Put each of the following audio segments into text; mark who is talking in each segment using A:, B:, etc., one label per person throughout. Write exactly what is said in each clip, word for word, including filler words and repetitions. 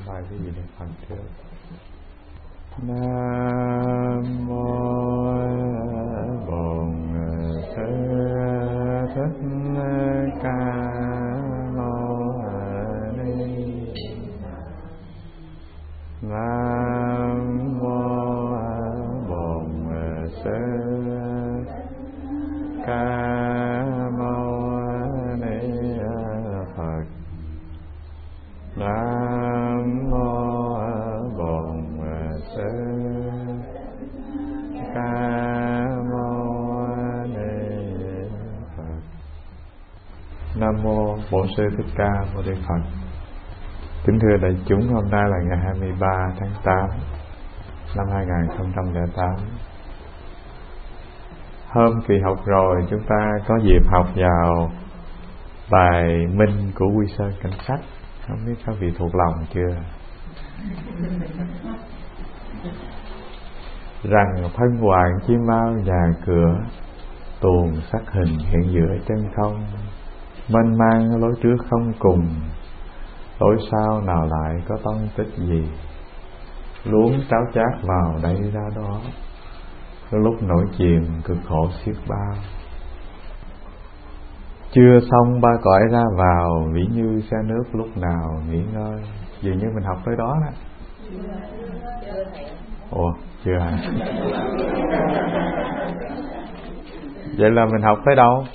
A: bài cái gì niệm Phật trước. Nam mô Bổn Sư Thích Ca Mâu Ni. Nam mô Bổn Sư Ca Mâu Ni Phật. Nam mô Bổn Sư Ca Mâu Ni Phật. Nam mô Bổn Sư Thích Ca Mâu Ni Phật. Kính thưa đại chúng, hôm nay là ngày hai mươi ba tháng tám năm hai nghìn không trăm lẻ tám. Hôm kỳ học rồi chúng ta có dịp học vào bài minh của Quy Sơn Cảnh Sách. Không biết các vị thuộc lòng chưa? Rằng thân hoàng chim bao nhà cửa, tuồng sắc hình hiện giữa chân không. Mênh mang lối trước không cùng, lối sau nào lại có tông tích gì. Luống cháo chát vào đây ra đó, lúc nổi chìm cực khổ xiết bao. Chưa xong ba cõi ra vào, vĩ như xe nước lúc nào nghỉ ngơi. Dường như mình học tới đó đó. Ủa, chưa hả? Vậy là mình học tới đâu?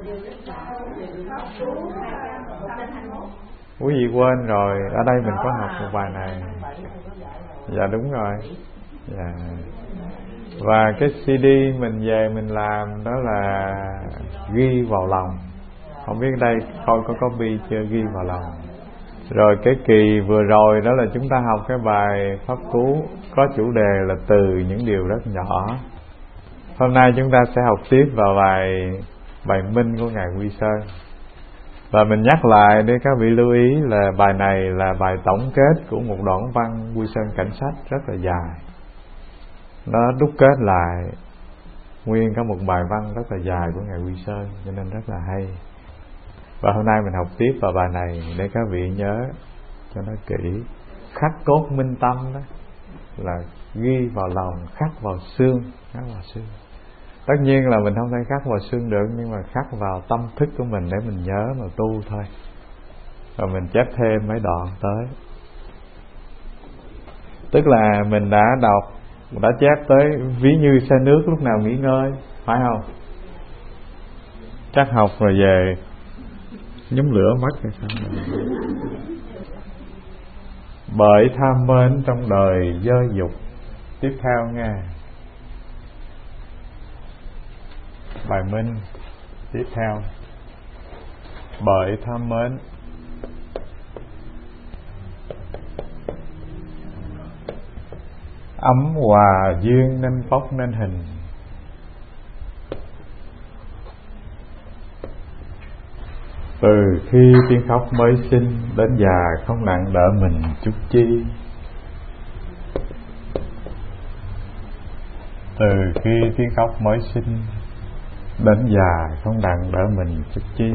A: Quý vị quên rồi, ở đây mình có học một bài này. Dạ đúng rồi. Dạ. Và cái xê đê mình về mình làm đó là ghi vào lòng. Không biết đây coi có copy chưa, ghi vào lòng. Rồi cái kỳ vừa rồi đó là chúng ta học cái bài pháp cú có chủ đề là từ những điều rất nhỏ. Hôm nay chúng ta sẽ học tiếp vào bài bài minh của ngài Quy Sơn. Và mình nhắc lại để các vị lưu ý là bài này là bài tổng kết của một đoạn văn Quy Sơn Cảnh Sách rất là dài. Nó đúc kết lại nguyên cả một bài văn rất là dài của ngài Quy Sơn, cho nên rất là hay. Và hôm nay mình học tiếp vào bài này để các vị nhớ cho nó kỹ. Khắc cốt minh tâm đó là ghi vào lòng, khắc vào xương, khắc vào xương. Tất nhiên là mình không thể khắc vào xương được, nhưng mà khắc vào tâm thức của mình để mình nhớ mà tu thôi. Và mình chép thêm mấy đoạn tới. Tức là mình đã đọc, đã chép tới ví như xe nước lúc nào nghỉ ngơi, phải không? Chắc học rồi về nhóm lửa mất hay sao? Bởi tham mến trong đời dơ dục. Tiếp theo nghe. Bài minh tiếp theo. Bởi tham mến ấm hòa duyên nên phóc nên hình. Từ khi tiếng khóc mới sinh đến già không nặng đỡ mình chút chi. Từ khi tiếng khóc mới sinh đến già không nặng đỡ mình chút chi.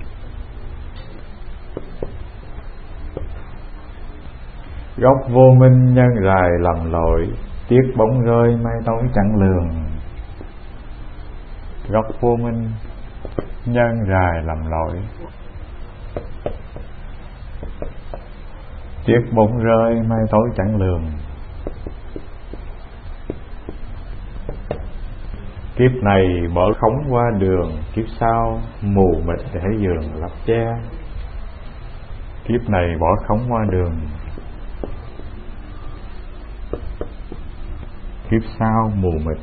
A: Gốc vô minh nhân rài lầm lội, tiếc bóng rơi mai tối chẳng lường. Gốc vô minh nhân rài lầm lội, tiếc bóng rơi mai tối chẳng lường. Kiếp này bỏ khống qua đường, kiếp sau mù mịt để giường lấp che. Kiếp này bỏ khống qua đường, kiếp sau mù mịt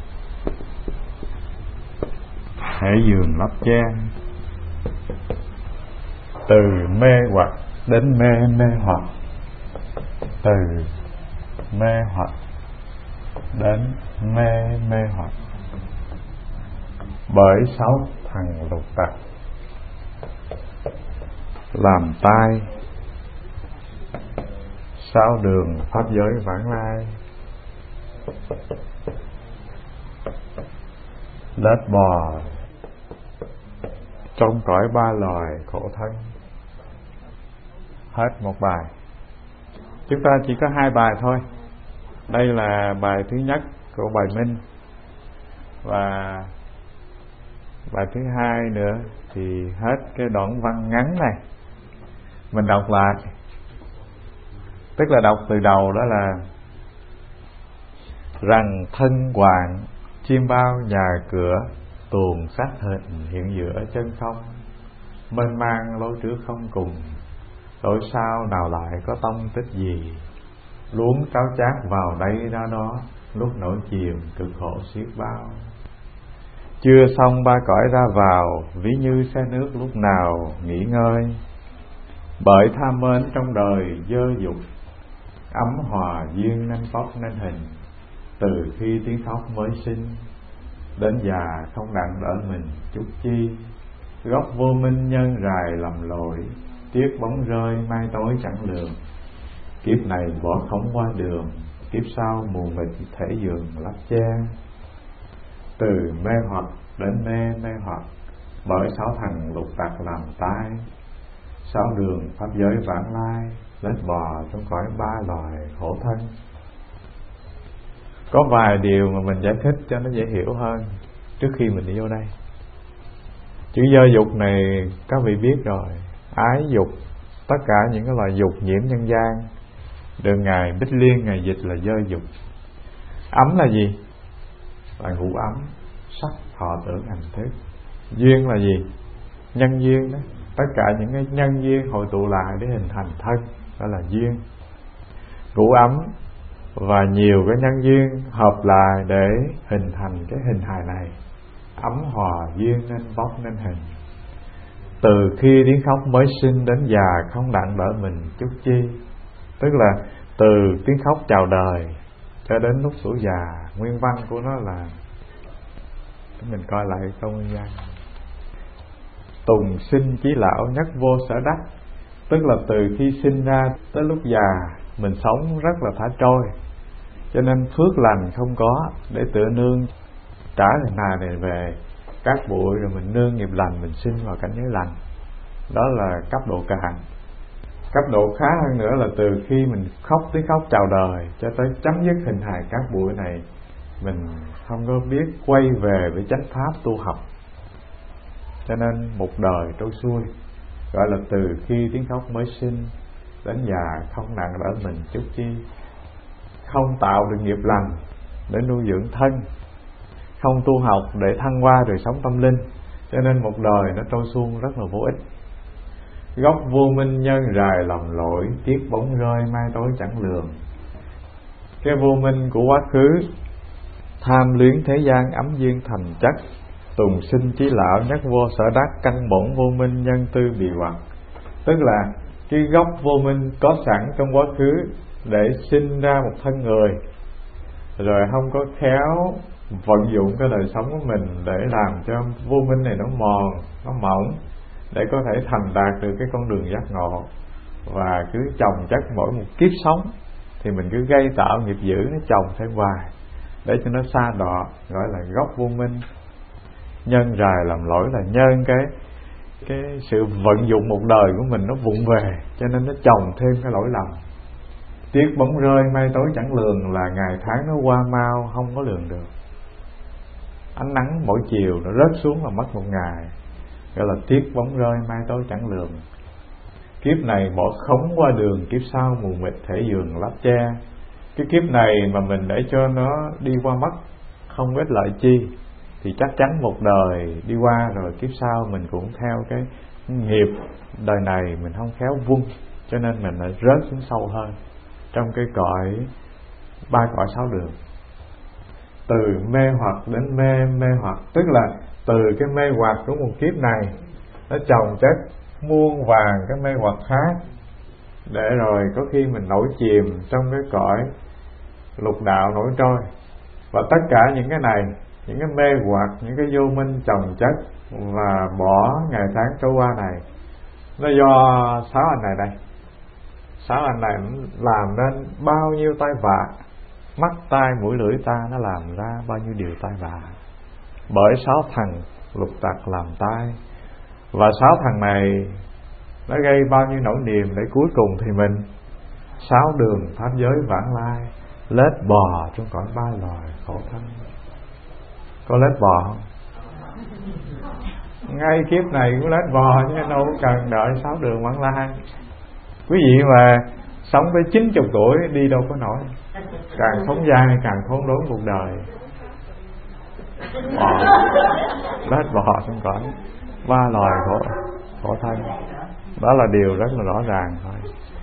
A: hễ giường lấp che. Từ mê hoặc đến mê mê hoặc, từ mê hoặc đến mê mê hoặc. Bởi sáu thằng lục tặc làm tai, sáu đường pháp giới vãng lai. Lết bò trong cõi ba loài khổ thân. Hết một bài. Chúng ta chỉ có hai bài thôi. Đây là bài thứ nhất của bài Minh, và bài thứ hai nữa thì hết cái đoạn văn ngắn này. Mình đọc lại, tức là đọc từ đầu, đó là: rằng thân hoạn, chim bao nhà cửa, tuồng xác hình hiện giữa chân không, mênh mang lối trước không cùng, đổi sao nào lại có tông tích gì, luống cáo chát vào đây ra đó, lúc nổi chìm cực khổ xiết bao. Chưa xong ba cõi ra vào, ví như xe nước lúc nào nghỉ ngơi, bởi tham mến trong đời dơ dục, ấm hòa duyên nên phóc nên hình, từ khi tiếng khóc mới sinh, đến già không đặng đỡ mình chút chi, gốc vô minh nhân rài lầm lội, tiếc bóng rơi mai tối chẳng lường, kiếp này bỏ khống qua đường, kiếp sau mù mịt thể giường lắp che. Từ mê hoặc đến mê mê hoặc, bởi sáu thằng lục tặc làm tai, sáu đường pháp giới vãng lai, lết bò trong cõi ba loài khổ thân. Có vài điều mà mình giải thích cho nó dễ hiểu hơn trước khi mình đi vô đây. Chữ dơ dục này các vị biết rồi, ái dục, tất cả những cái loài dục nhiễm nhân gian, được Ngài Bích Liên Ngài dịch là dơ dục. Ấm là gì? Là ngũ ấm, sắc thọ tưởng hành thức. Duyên là gì? Nhân duyên đó, tất cả những cái nhân duyên hội tụ lại để hình thành thân, đó là duyên. Ngũ ấm và nhiều cái nhân duyên hợp lại để hình thành cái hình hài này. Ấm hòa duyên nên vóc nên hình, từ khi tiếng khóc mới sinh đến già không đặng đỡ mình chút chi. Tức là từ tiếng khóc chào đời cho đến lúc tuổi già. Nguyên văn của nó là, mình coi lại câu nguyên văn: tùng sinh chí lão nhất vô sở đắc. Tức là từ khi sinh ra tới lúc già mình sống rất là thả trôi, cho nên phước lành không có để tựa nương trả hình hài này về các bụi, rồi mình nương nghiệp lành, mình sinh vào cảnh giới lành. Đó là cấp độ cạn. Cấp độ khá hơn nữa là từ khi mình khóc tiếng khóc chào đời cho tới chấm dứt hình hài các bụi này, mình không có biết quay về với chánh pháp tu học, cho nên một đời trôi xuôi. Gọi là từ khi tiếng khóc mới sinh đến già không nặng đỡ mình chút chi. Không tạo được nghiệp lành để nuôi dưỡng thân, không tu học để thăng hoa đời sống tâm linh, cho nên một đời nó trôi suông rất là vô ích. Gốc vô minh nhân rài lầm lỗi, tiếc bóng rơi mai tối chẳng lường. Cái vô minh của quá khứ, tham luyến thế gian ấm duyên thành chất, tùng sinh chí lão nhất vô sở đắc, căn bổn vô minh nhân tư bị hoặc. Tức là cái gốc vô minh có sẵn trong quá khứ để sinh ra một thân người, rồi không có khéo vận dụng cái đời sống của mình để làm cho vô minh này nó mòn, nó mỏng, để có thể thành đạt được cái con đường giác ngộ. Và cứ chồng chất mỗi một kiếp sống thì mình cứ gây tạo nghiệp dữ, nó chồng thêm hoài để cho nó xa đọa, gọi là gốc vô minh. Nhân rài làm lỗi là nhân cái cái sự vận dụng một đời của mình nó vụng về, cho nên nó chồng thêm cái lỗi lầm. Tiếc bóng rơi mai tối chẳng lường là ngày tháng nó qua mau không có lường được. Ánh nắng mỗi chiều nó rớt xuống là mất một ngày, gọi là tiếc bóng rơi mai tối chẳng lường. Kiếp này bỏ khống qua đường, kiếp sau mù mịt thể giường lắp che. Cái kiếp này mà mình để cho nó đi qua mất không ích lợi chi, thì chắc chắn một đời đi qua rồi kiếp sau mình cũng theo cái nghiệp đời này mình không khéo vung, cho nên mình lại rớt xuống sâu hơn trong cái cõi ba cõi sáu đường. Từ mê hoặc đến mê mê hoặc, tức là từ cái mê hoặc của một kiếp này nó chồng chất muôn vàng cái mê hoặc khác, để rồi có khi mình nổi chìm trong cái cõi lục đạo nổi trôi. Và tất cả những cái này, những cái mê hoặc, những cái vô minh chồng chất và bỏ ngày tháng trôi qua này, nó do sáu anh này đây. Sáu anh này làm nên bao nhiêu tai vạ, mắt tai mũi lưỡi ta nó làm ra bao nhiêu điều tai vạ, bởi sáu thằng lục tặc làm tai. Và sáu thằng này nó gây bao nhiêu nỗi niềm, để cuối cùng thì mình sáu đường pháp giới vãng lai, lết bò trong cõi ba loài khổ thân. Có lết bò không? Ngay kiếp này cũng lết bò chứ đâu cần đợi sáu đường vãng lai. Quý vị mà sống tới chín mươi tuổi đi đâu có nổi. Càng sống dai càng khốn đốn cuộc đời. Bò, lết bò trong cõi ba loài khổ, khổ thân. Đó là điều rất là rõ ràng thôi.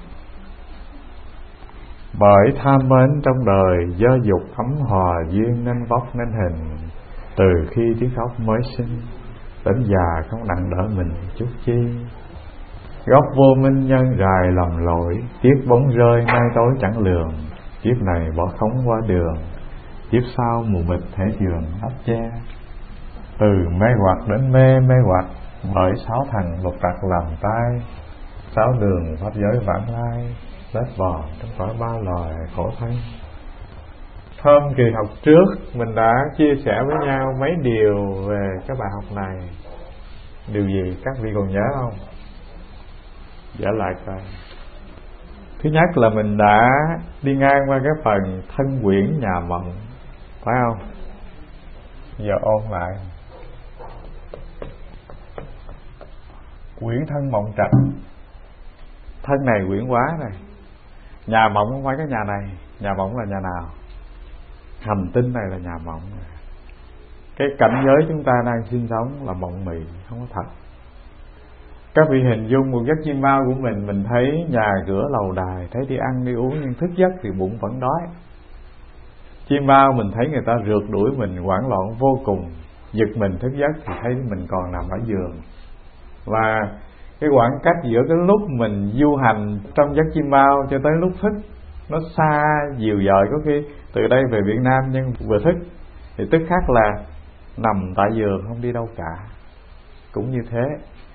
A: Bởi tham mến trong đời, do dục ấm hòa duyên nên vóc nên hình. Từ khi trí khóc mới sinh, đến già không nặng đỡ mình chút chi. Gốc vô minh nhân rài lầm lỗi, kiếp bóng rơi nay tối chẳng lường. Kiếp này bỏ khống qua đường, kiếp sau mù mịt thể giường áp che. Từ mê hoặc đến mê mê hoặc, bởi sáu thằng lục trặc làm tai. Sáu đường pháp giới vãng lai, lết bò trong cõi ba loài khổ thân. Hôm kỳ học trước mình đã chia sẻ với nhau mấy điều về cái bài học này. Điều gì các vị còn nhớ không? Trở lại coi. Thứ nhất là mình đã đi ngang qua cái phần thân quyển nhà mộng, phải không? Giờ ôn lại. Quyển thân mộng trạch. Thân này quyển quá này. Nhà mộng không phải cái nhà này. Nhà mộng là nhà nào? Hành tinh này là nhà mộng. Cái cảnh giới chúng ta đang sinh sống là mộng mị, không có thật. Các vị hình dung một giấc chim bao của mình, mình thấy nhà cửa lầu đài, thấy đi ăn đi uống, nhưng thức giấc thì bụng vẫn đói. Chim bao mình thấy người ta rượt đuổi mình hoảng loạn vô cùng, giật mình thức giấc thì thấy mình còn nằm ở giường. Và cái khoảng cách giữa cái lúc mình du hành trong giấc chim bao cho tới lúc thức nó xa dìu dời. Có khi từ đây về Việt Nam nhưng vừa thức thì tức khắc là nằm tại giường không đi đâu cả. Cũng như thế.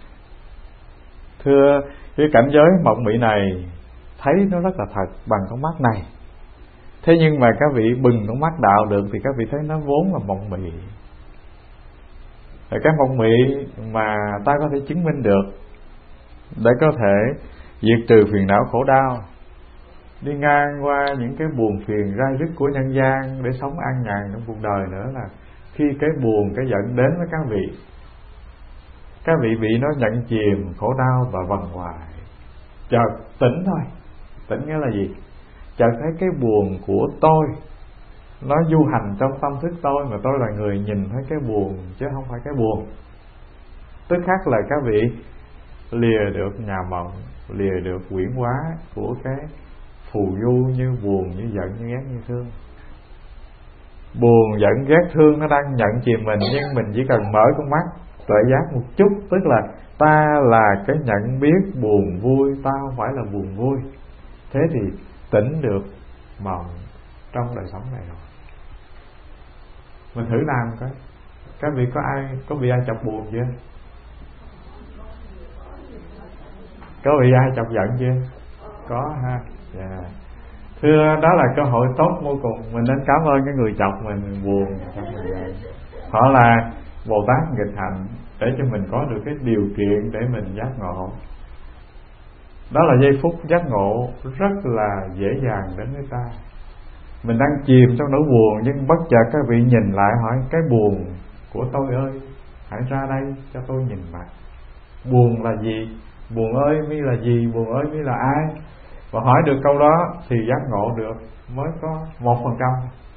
A: Thưa, cái cảnh giới mộng mị này thấy nó rất là thật bằng con mắt này. Thế nhưng mà các vị bừng con mắt đạo được thì các vị thấy nó vốn là mộng mị. Rồi cái mộng mị mà ta có thể chứng minh được để có thể diệt trừ phiền não khổ đau, đi ngang qua những cái buồn phiền rai rứt của nhân gian để sống an nhàn trong cuộc đời nữa, là khi cái buồn, cái giận đến với các vị, các vị bị nó nhận chìm khổ đau và vần hoài. Chợt tỉnh thôi. Tỉnh nghĩa là gì? Chợt thấy cái buồn của tôi nó du hành trong tâm thức tôi, mà tôi là người nhìn thấy cái buồn chứ không phải cái buồn. Tức khắc là các vị lìa được nhà mộng, lìa được quyển hóa của cái phù du như buồn, như giận, như ghét, như thương. Buồn, giận, ghét, thương nó đang nhận chìm mình, nhưng mình chỉ cần mở con mắt tuệ giác một chút, tức là ta là cái nhận biết buồn vui, ta không phải là buồn vui. Thế thì tỉnh được mộng trong đời sống này rồi. Mình thử làm coi. Các vị có ai có bị ai chọc buồn chưa? Có bị ai chọc giận chưa? Có ha. Yeah. Thưa, đó là cơ hội tốt vô cùng. Mình nên cảm ơn cái người chọc mình buồn, chọc mình giận. Họ là Bồ Tát nghịch hạnh để cho mình có được cái điều kiện để mình giác ngộ. Đó là giây phút giác ngộ rất là dễ dàng đến với ta. Mình đang chìm trong nỗi buồn, nhưng bất chợt các vị nhìn lại hỏi cái buồn của tôi ơi, hãy ra đây cho tôi nhìn mặt. Buồn là gì? Buồn ơi mi là gì? Buồn ơi mi là ai? Và hỏi được câu đó thì giác ngộ được mới có một phần trăm.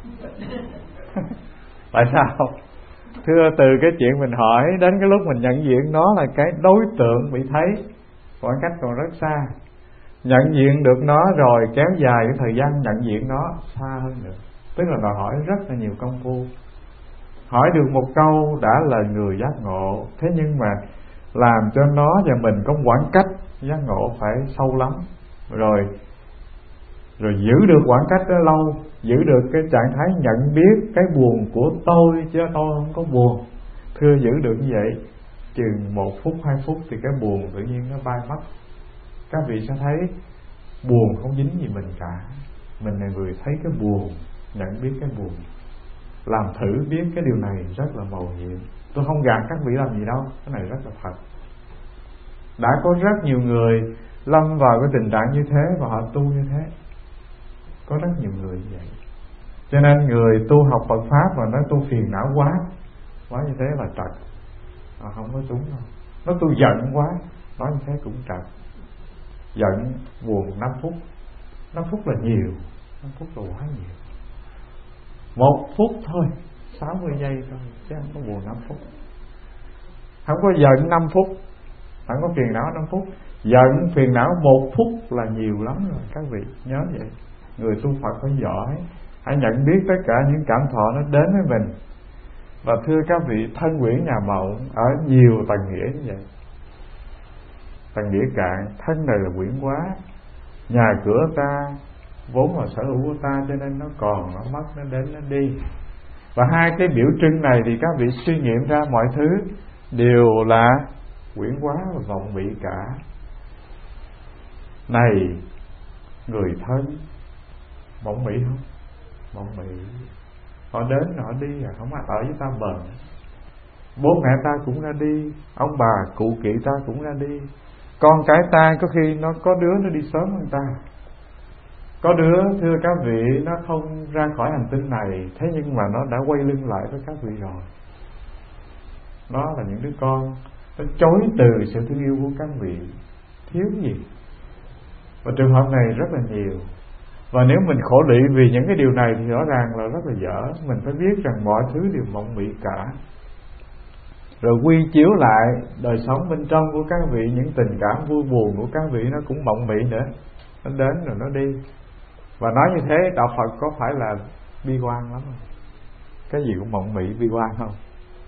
A: Tại sao? Thưa, từ cái chuyện mình hỏi đến cái lúc mình nhận diện nó là cái đối tượng bị thấy, khoảng cách còn rất xa. Nhận diện được nó rồi kéo dài cái thời gian nhận diện nó xa hơn nữa. Tức là đòi hỏi rất là nhiều công phu. Hỏi được một câu đã là người giác ngộ. Thế nhưng mà làm cho nó và mình có khoảng cách giác ngộ phải sâu lắm. Rồi Rồi giữ được khoảng cách đó lâu, giữ được cái trạng thái nhận biết cái buồn của tôi chứ tôi không có buồn. Thưa, giữ được như vậy chừng một phút hai phút thì cái buồn tự nhiên nó bay mất. Các vị sẽ thấy buồn không dính gì mình cả. Mình là người thấy cái buồn, nhận biết cái buồn. Làm thử biết cái điều này rất là mầu nhiệm. Tôi không gạt các vị làm gì đâu, cái này rất là thật. Đã có rất nhiều người lâm vào cái tình trạng như thế và họ tu như thế. Có rất nhiều người như vậy. Cho nên người tu học Phật Pháp mà nói tu phiền não quá, nói như thế là trật. Họ không có đúng đâu. Nó tu giận quá, nói như thế cũng trật. Giận buồn năm phút, năm phút là nhiều, năm phút là quá nhiều. Một phút thôi, sáu mươi giây thôi, chứ không có buồn năm phút. Không có giận năm phút, không có phiền não năm phút. Giận phiền não một phút là nhiều lắm rồi. Các vị nhớ vậy. Người tu Phật phải giỏi, hãy nhận biết tất cả những cảm thọ nó đến với mình. Và thưa các vị, thân quyển nhà Mậu ở nhiều tầng nghĩa như vậy. Tầng nghĩa cạn, thân này là quyển quá, nhà cửa ta vốn là sở hữu của ta, cho nên nó còn, nó mất, nó đến, nó đi. Và hai cái biểu trưng này thì các vị suy nghiệm ra mọi thứ đều là quyển quá và vọng bị cả. Này người thân, vọng bị không? Vọng bị. Họ đến họ đi, không ai ở với ta bền. Bố mẹ ta cũng ra đi, ông bà cụ kỵ ta cũng ra đi, con cái ta có khi nó có đứa nó đi sớm hơn ta, có đứa thưa các vị nó không ra khỏi hành tinh này, thế nhưng mà nó đã quay lưng lại với các vị rồi. Đó là những đứa con nó chối từ sự thương yêu của các vị, thiếu gì. Và trường hợp này rất là nhiều. Và nếu mình khổ lụy vì những cái điều này thì rõ ràng là rất là dở. Mình phải biết rằng mọi thứ đều mộng mị cả. Rồi quy chiếu lại đời sống bên trong của các vị, những tình cảm vui buồn của các vị nó cũng mộng mị nữa. Nó đến rồi nó đi. Và nói như thế đạo Phật có phải là bi quan lắm không? Cái gì cũng mộng mị bi quan không?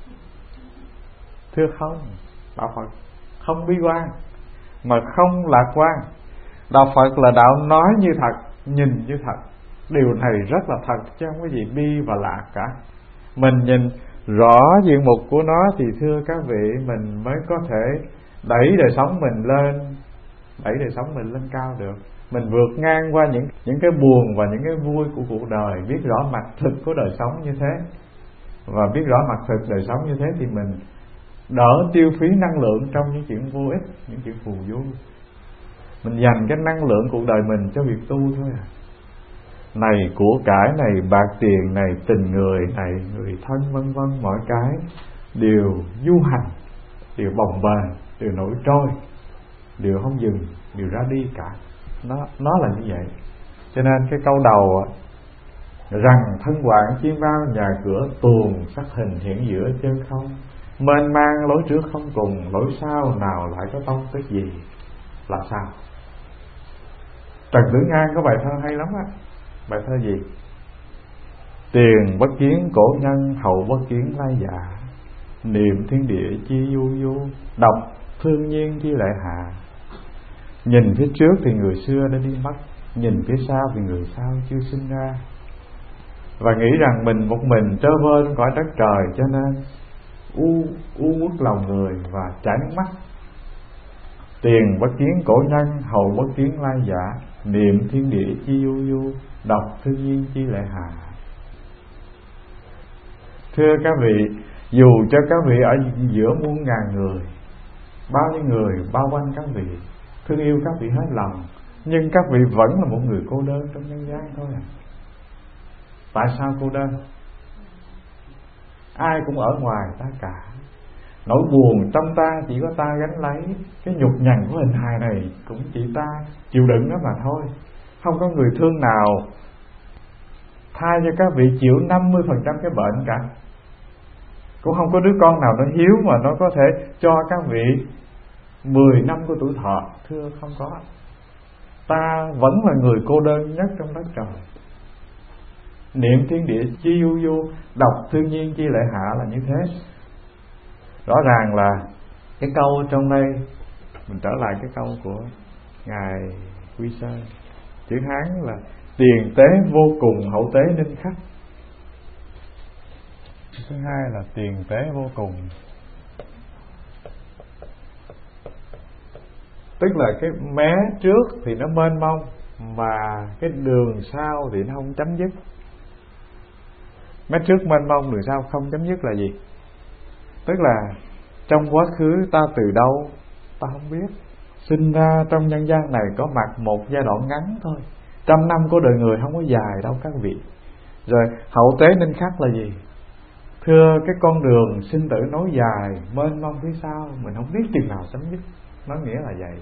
A: Thưa không, đạo Phật không bi quan mà không lạc quan. Đạo Phật là đạo nói như thật, nhìn như thật. Điều này rất là thật chứ không có gì bi và lạc cả. Mình nhìn rõ diện mục của nó thì thưa các vị, mình mới có thể đẩy đời sống mình lên, đẩy đời sống mình lên cao được. Mình vượt ngang qua những những cái buồn và những cái vui của cuộc đời, biết rõ mặt thực của đời sống như thế. Và biết rõ mặt thực đời sống như thế thì mình đỡ tiêu phí năng lượng trong những chuyện vô ích, những chuyện phù du. Mình dành cái năng lượng cuộc đời mình cho việc tu thôi à. Này của cải này, bạc tiền này, tình người này, người thân vân vân, mọi cái đều du hành, đều bồng bềnh, đều nổi trôi, đều không dừng, đều ra đi cả. Nó, nó là như vậy. Cho nên cái câu đầu rằng thân hoạn chiêm bao, nhà cửa tuồng sắc hình hiện giữa chân không, mênh mang lối trước không cùng, lối sau nào lại có tông tích gì. Là sao? Trần Tử Ngang có bài thơ hay lắm á. Bài thơ gì? Tiền bất kiến cổ nhân, hậu bất kiến lai dạ, niệm thiên địa chi du du, đọc thương nhiên chi lại hạ. Nhìn phía trước thì người xưa đã đi mất, nhìn phía sau thì người sau chưa sinh ra. Và nghĩ rằng mình một mình trơ vơ trên cõi đất trời, cho nên u u uất lòng người và chảy nước mắt. Tiền bất kiến cổ nhân, hậu bất kiến lai giả, niệm thiên địa chi du du, đọc thương nhiên chi lệ hà. Thưa các vị, dù cho các vị ở giữa muôn ngàn người, bao nhiêu người bao quanh các vị, thương yêu các vị hết lòng, nhưng các vị vẫn là một người cô đơn trong nhân gian thôi à. Tại sao cô đơn? Ai cũng ở ngoài ta cả. Nỗi buồn trong ta chỉ có ta gánh lấy, cái nhục nhằn của hình hài này cũng chỉ ta chịu đựng đó mà thôi. Không có người thương nào thay cho các vị chịu năm mươi phần trăm cái bệnh cả. Cũng không có đứa con nào nó hiếu mà nó có thể cho các vị mười năm của tuổi thọ. Thưa không có. Ta vẫn là người cô đơn nhất trong đất trời. Niệm thiên địa chi du du, đọc thương nhiên chi lệ hạ là như thế. Rõ ràng là cái câu trong đây, mình trở lại cái câu của Ngài Quy Sơn, chữ Hán là tiền tế vô cùng, hậu tế ninh khắc. Thứ hai là tiền tế vô cùng, tức là cái mé trước thì nó mênh mông, mà cái đường sau thì nó không chấm dứt. Mé trước mênh mông, đường sau không chấm dứt là gì? Tức là trong quá khứ ta từ đâu ta không biết, sinh ra trong nhân gian này có mặt một giai đoạn ngắn thôi. Trăm năm của đời người không có dài đâu các vị. Rồi hậu tế nên khắc là gì? Thưa, cái con đường sinh tử nối dài mênh mông phía sau, mình không biết chừng nào chấm dứt. Nó nghĩa là vậy.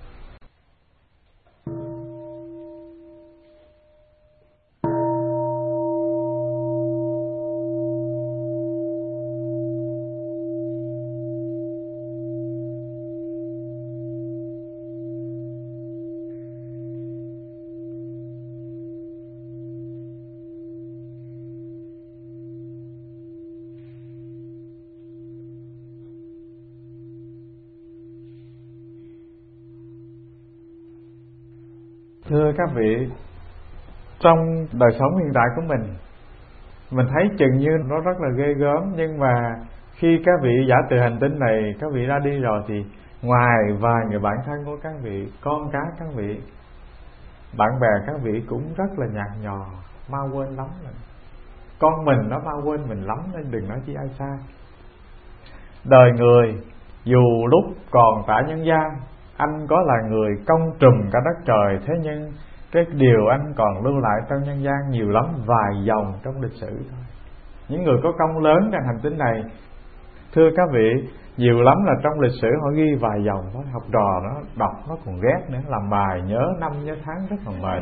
A: Thưa các vị, trong đời sống hiện tại của mình, mình thấy chừng như nó rất là ghê gớm. Nhưng mà khi các vị giả từ hành tinh này, các vị ra đi rồi, thì ngoài vài người bạn thân của các vị, con cái các vị, bạn bè các vị cũng rất là nhạt nhòa, mau quên lắm rồi. Con mình nó mau quên mình lắm, nên đừng nói chi ai xa. Đời người dù lúc còn tại nhân gian, anh có là người công trùm cả đất trời, thế nhưng cái điều anh còn lưu lại trong nhân gian nhiều lắm vài dòng trong lịch sử thôi. Những người có công lớn trên hành tinh này, thưa các vị, nhiều lắm là trong lịch sử họ ghi vài dòng thôi. Học trò nó đọc nó còn ghét nữa, làm bài nhớ năm nhớ tháng rất là mệt.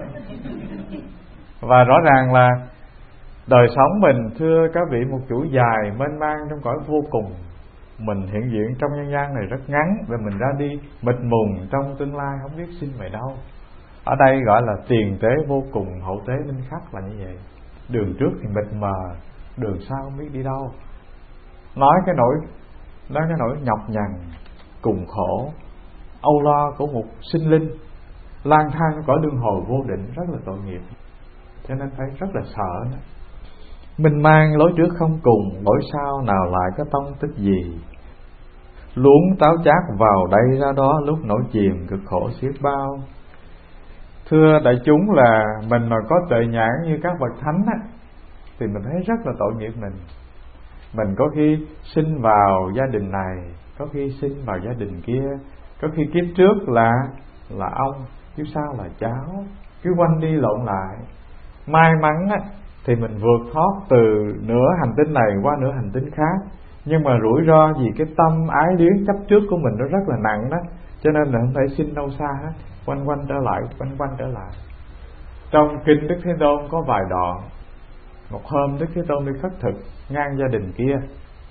A: Và rõ ràng là đời sống mình, thưa các vị, một chuỗi dài mênh mang trong cõi vô cùng. Mình hiện diện trong nhân gian này rất ngắn, rồi mình ra đi mịt mùng trong tương lai không biết sinh về đâu. Ở đây gọi là tiền tế vô cùng, hậu tế minh khắc là như vậy. Đường trước thì mịt mờ, đường sau không biết đi đâu. Nói cái nỗi nói cái nỗi nhọc nhằn, cùng khổ, âu lo của một sinh linh lang thang cõi luân hồi vô định, rất là tội nghiệp. Cho nên phải rất là sợ nữa. Mình mang lối trước không cùng, lối sau nào lại có tông tích gì. Luống táo chát vào đây ra đó, lúc nổi chìm cực khổ xiết bao. Thưa đại chúng, là mình mà có tuệ nhãn như các bậc thánh á, thì mình thấy rất là tội nghiệp mình. Mình có khi sinh vào gia đình này, có khi sinh vào gia đình kia, có khi kiếp trước là là ông, kiếp sau là cháu, cứ quanh đi lộn lại. May mắn á, thì mình vượt thoát từ nửa hành tinh này qua nửa hành tinh khác. Nhưng mà rủi ro vì cái tâm ái luyến chấp trước của mình nó rất là nặng đó, cho nên là không thể sinh đâu xa hết, quanh quanh trở lại, quanh quanh trở lại. Trong kinh Đức Thế Tôn có vài đoạn. Một hôm Đức Thế Tôn đi khất thực ngang gia đình kia,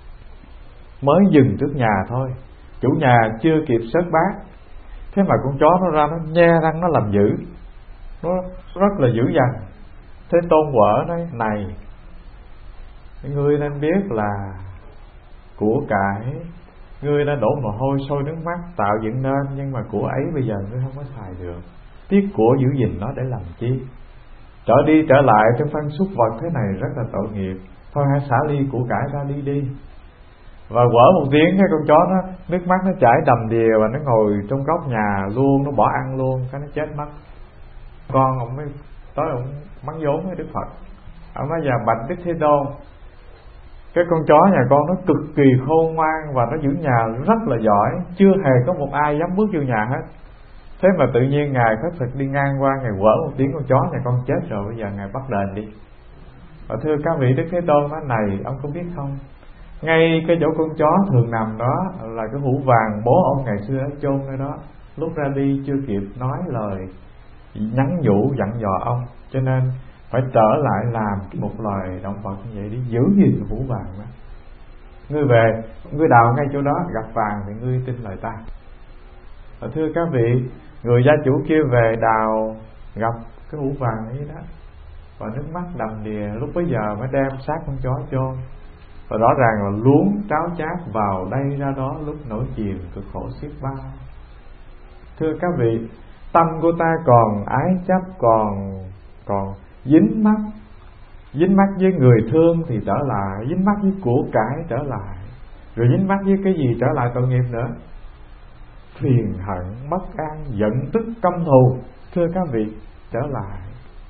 A: mới dừng trước nhà thôi, chủ nhà chưa kịp xớt bát, thế mà con chó nó ra, nó nhe răng nó làm dữ, nó rất là dữ dằn. Thế Tôn quở nói: này, ngươi nên biết là của cải ngươi đã đổ mồ hôi sôi nước mắt tạo dựng nên, nhưng mà của ấy bây giờ ngươi không có xài được, tiếc của giữ gìn nó để làm chi? Trở đi trở lại trong phân súc vật thế này rất là tội nghiệp, thôi hãy xả ly của cải ra đi đi. Và quở một tiếng, cái con chó nó nước mắt nó chảy đầm đìa, và nó ngồi trong góc nhà luôn, nó bỏ ăn luôn, cái nó chết mất. Con ông mới tới ông mắng vốn với Đức Phật. Ông nói: giờ bạch Đức Thế Tôn, cái con chó nhà con nó cực kỳ khôn ngoan và nó giữ nhà rất là giỏi, chưa hề có một ai dám bước vô nhà hết. Thế mà tự nhiên ngài khất thực đi ngang qua, ngài quở một tiếng, con chó nhà con chết rồi, bây giờ ngài bắt đền đi. Và thưa các vị, Đức Thế Tôn nói: này, ông có biết không, ngay cái chỗ con chó thường nằm đó là cái hũ vàng bố ông ngày xưa đã chôn nơi đó. Lúc ra đi chưa kịp nói lời nhắn nhủ dặn dò ông, cho nên phải trở lại làm một loài động vật như vậy để giữ gìn cái hũ vàng đó. Ngươi về, ngươi đào ngay chỗ đó, gặp vàng thì ngươi tin lời ta. Và thưa các vị, người gia chủ kia về đào gặp cái hũ vàng ấy đó, và nước mắt đầm đìa, lúc bấy giờ mới đem xác con chó chôn. Và rõ ràng là luống tráo chát vào đây ra đó, lúc nổi chìm cực khổ xiết bao. Thưa các vị, tâm của ta còn ái chấp, còn còn dính mắc dính mắc với người thương thì trở lại, dính mắc với của cải trở lại, rồi dính mắc với cái gì trở lại tội nghiệp nữa? Phiền hận, bất an, giận tức, căm thù, thưa các vị, trở lại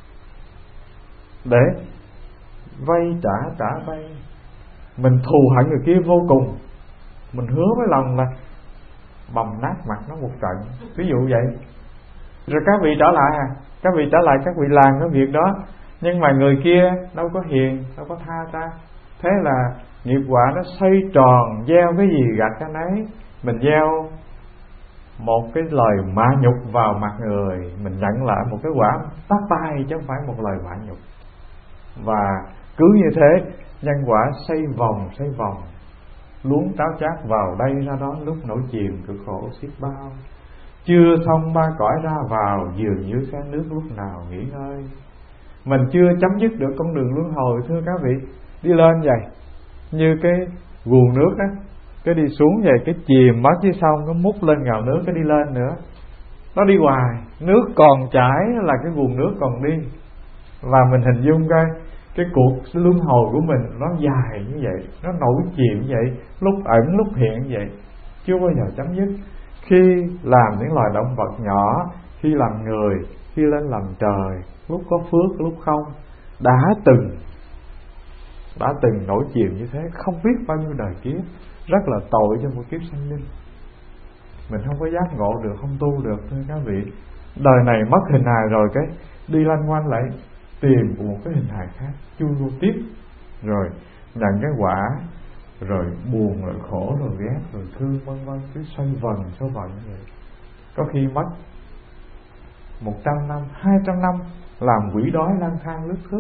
A: để vay trả trả vay. Mình thù hận người kia vô cùng, mình hứa với lòng là bầm nát mặt nó một trận, ví dụ vậy. Rồi các vị trở lại à, các vị trở lại các vị làm cái việc đó, nhưng mà người kia đâu có hiền, đâu có tha ta. Thế là nghiệp quả nó xoay tròn, gieo cái gì gặt cái nấy. Mình gieo một cái lời mạ nhục vào mặt người, mình nhận lại một cái quả tát tay, chứ không phải một lời mạ nhục. Và cứ như thế, nhân quả xoay vòng xoay vòng, luống tráo chát vào đây ra đó, lúc nổi chìm cực khổ xiết bao. Chưa thông ba cõi ra vào, giường dưới xe nước lúc nào nghỉ ngơi. Mình chưa chấm dứt được con đường luân hồi, thưa các vị. Đi lên vậy, như cái guồng nước á, cái đi xuống vậy, cái chìm mất chứ xong, nó múc lên ngào nước, cái đi lên nữa. Nó đi hoài, nước còn chảy là cái guồng nước còn đi. Và mình hình dung coi, cái cuộc luân hồi của mình nó dài như vậy, nó nổi chìm như vậy, lúc ẩn lúc hiện như vậy, chưa bao giờ chấm dứt. Khi làm những loài động vật nhỏ, khi làm người, khi lên làm trời, lúc có phước lúc không, đã từng đã từng nổi chìm như thế, không biết bao nhiêu đời kiếp, rất là tội cho một kiếp sanh linh. Mình không có giác ngộ được, không tu được, thưa các vị. Đời này mất hình hài rồi, cái đi lanh quanh lại tìm một cái hình hài khác, chui vô tiếp, rồi nhận cái quả, rồi buồn, rồi khổ, rồi ghét, rồi thương, vân vân, cứ xoay vần xoay vần như vậy. Có khi mất một trăm năm, hai trăm năm làm quỷ đói lang thang lướt thước.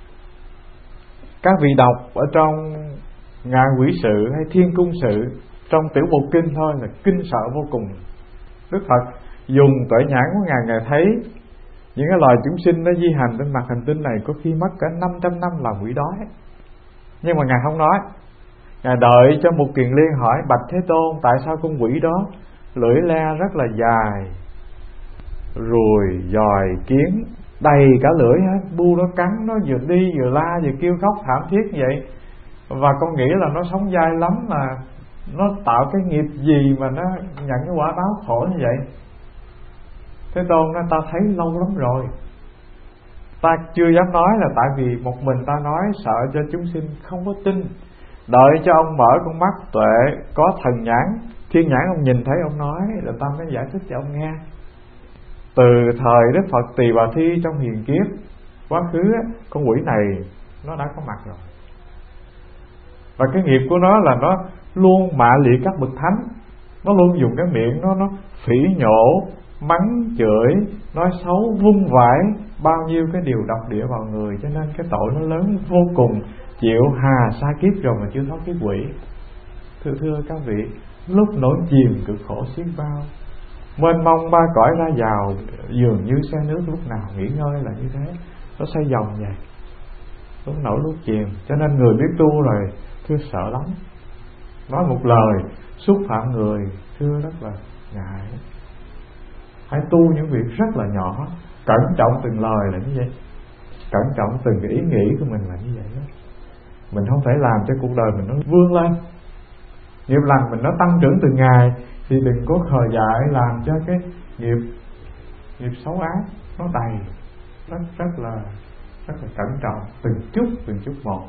A: Các vị đọc ở trong Ngạ Quỷ Sự hay Thiên Cung Sự, trong tiểu bộ kinh thôi là kinh sợ vô cùng. Đức Phật dùng tuệ nhãn của Ngài, Ngài thấy những cái loài chúng sinh nó di hành trên mặt hành tinh này có khi mất cả năm trăm năm làm quỷ đói. Nhưng mà Ngài không nói. Ngài đợi cho một kiền liên hỏi: bạch Thế Tôn, tại sao con quỷ đó lưỡi le rất là dài, ruồi giòi kiến đầy cả lưỡi hết, bu nó cắn, nó vừa đi vừa la vừa kêu khóc thảm thiết vậy, và con nghĩ là nó sống dai lắm, mà nó tạo cái nghiệp gì mà nó nhận cái quả báo khổ như vậy? Thế Tôn nói: ta thấy lâu lắm rồi, ta chưa dám nói là tại vì một mình ta nói sợ cho chúng sinh không có tin. Đợi cho ông mở con mắt tuệ, có thần nhãn, thiên nhãn, ông nhìn thấy ông nói là ta mới giải thích cho ông nghe. Từ thời Đức Phật Tỳ Bà Thi trong hiền kiếp quá khứ, con quỷ này nó đã có mặt rồi. Và cái nghiệp của nó là nó luôn mạ liệt các bậc thánh, nó luôn dùng cái miệng nó nó phỉ nhổ, mắng chửi, nói xấu, vung vãi bao nhiêu cái điều độc địa vào người, cho nên cái tội nó lớn vô cùng, chịu hà sa kiếp rồi mà chưa thoát kiếp quỷ. Thưa thưa các vị, lúc nổi chìm cực khổ xiết bao, mênh mông ba cõi ra vào, dường như xe nước lúc nào nghỉ ngơi là như thế. Nó xoay vòng vậy, lúc nổi lúc chìm. Cho nên người biết tu rồi thưa sợ lắm, nói một lời xúc phạm người thưa rất là ngại. Hãy tu những việc rất là nhỏ, cẩn trọng từng lời là như vậy, cẩn trọng từng cái ý nghĩ của mình là như vậy đó. Mình không thể làm cho cuộc đời mình nó vươn lên, nghiệp lành mình nó tăng trưởng từng ngày, thì đừng có khờ dại làm cho cái nghiệp nghiệp xấu ác nó đầy. Rất rất là rất là cẩn trọng, từng chút từng chút một.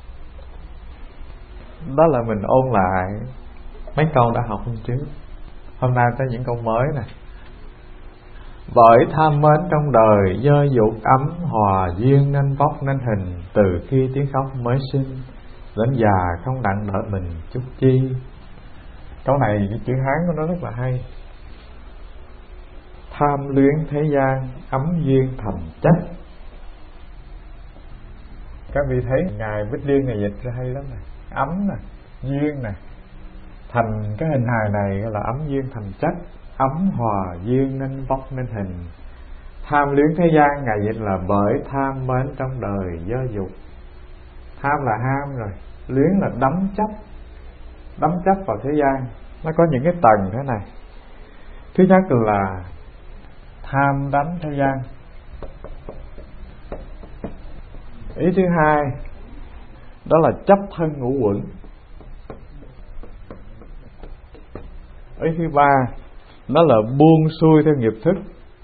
A: Đó là mình ôn lại mấy câu đã học hôm trước. Hôm nay tới những câu mới nè. Bởi tham mến trong đời dơ dục ấm hòa duyên, nên vóc nên hình, từ khi tiếng khóc mới sinh, đến già không đặng đợi mình chút chi. Câu này cái chữ Hán của nó rất là hay. Tham luyến thế gian, ấm duyên thành chất. Các vị thấy Ngài Bích Liên này dịch ra hay lắm nè. Ấm nè, duyên nè, thành cái hình hài này là ấm duyên thành chất. Ấm hòa duyên nên vóc nên hình. Tham luyến thế gian Ngài dịch là bởi tham mến trong đời dơ dục. Tham là ham rồi, luyến là đắm chấp, đắm chấp vào thế gian. Nó có những cái tầng thế này. Thứ nhất là tham đắm thế gian. Ý thứ hai đó là chấp thân ngũ uẩn. Ý thứ ba nó là buông xuôi theo nghiệp thức.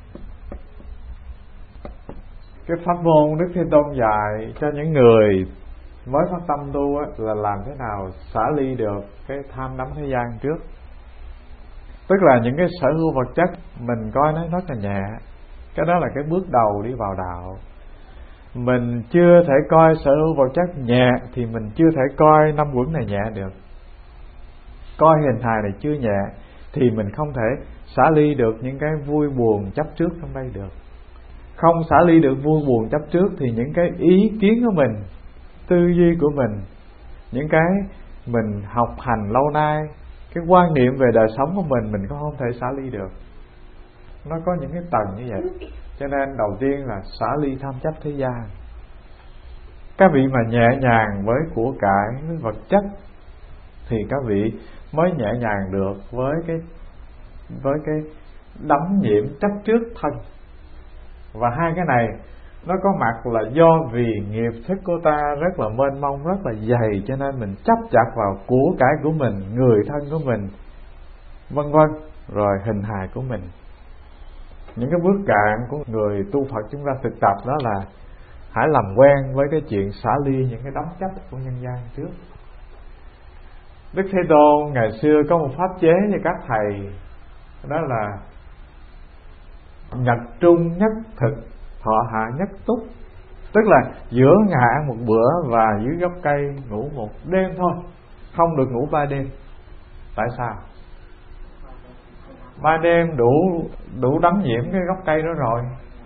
A: Cái pháp môn Đức Thế Tôn dạy cho những người mới phát tâm tu á, là làm thế nào xả ly được cái tham đắm thế gian trước. Tức là những cái sở hữu vật chất mình coi nó rất là nhẹ. Cái đó là cái bước đầu đi vào đạo. Mình chưa thể coi sở hữu vật chất nhẹ thì mình chưa thể coi năm uẩn này nhẹ được. Coi hình hài này chưa nhẹ thì mình không thể xả ly được những cái vui buồn chấp trước trong đây được. Không xả ly được vui buồn chấp trước thì những cái ý kiến của mình, tư duy của mình, những cái mình học hành lâu nay, cái quan niệm về đời sống của mình, mình cũng không thể xả ly được. Nó có những cái tầng như vậy. Cho nên đầu tiên là xả ly tham chấp thế gian. Các vị mà nhẹ nhàng với của cải, với vật chất thì các vị mới nhẹ nhàng được với cái với cái đắm nhiễm chấp trước thân. Và hai cái này nó có mặt là do vì nghiệp thức của ta rất là mênh mông, rất là dày, cho nên mình chấp chặt vào của cải của mình, người thân của mình, vân vân, rồi hình hài của mình. Những cái bước cạn của người tu Phật chúng ta thực tập đó là hãy làm quen với cái chuyện xả ly những cái đắm chấp của nhân gian trước. Đức Thế Tôn ngày xưa có một pháp chế cho các thầy, đó là nhật trung nhất thực, thọ hạ nhất túc. Tức là giữa ngày ăn một bữa và dưới gốc cây ngủ một đêm thôi, không được ngủ ba đêm. Tại sao? Ba đêm đủ đủ đắm nhiễm cái gốc cây đó rồi.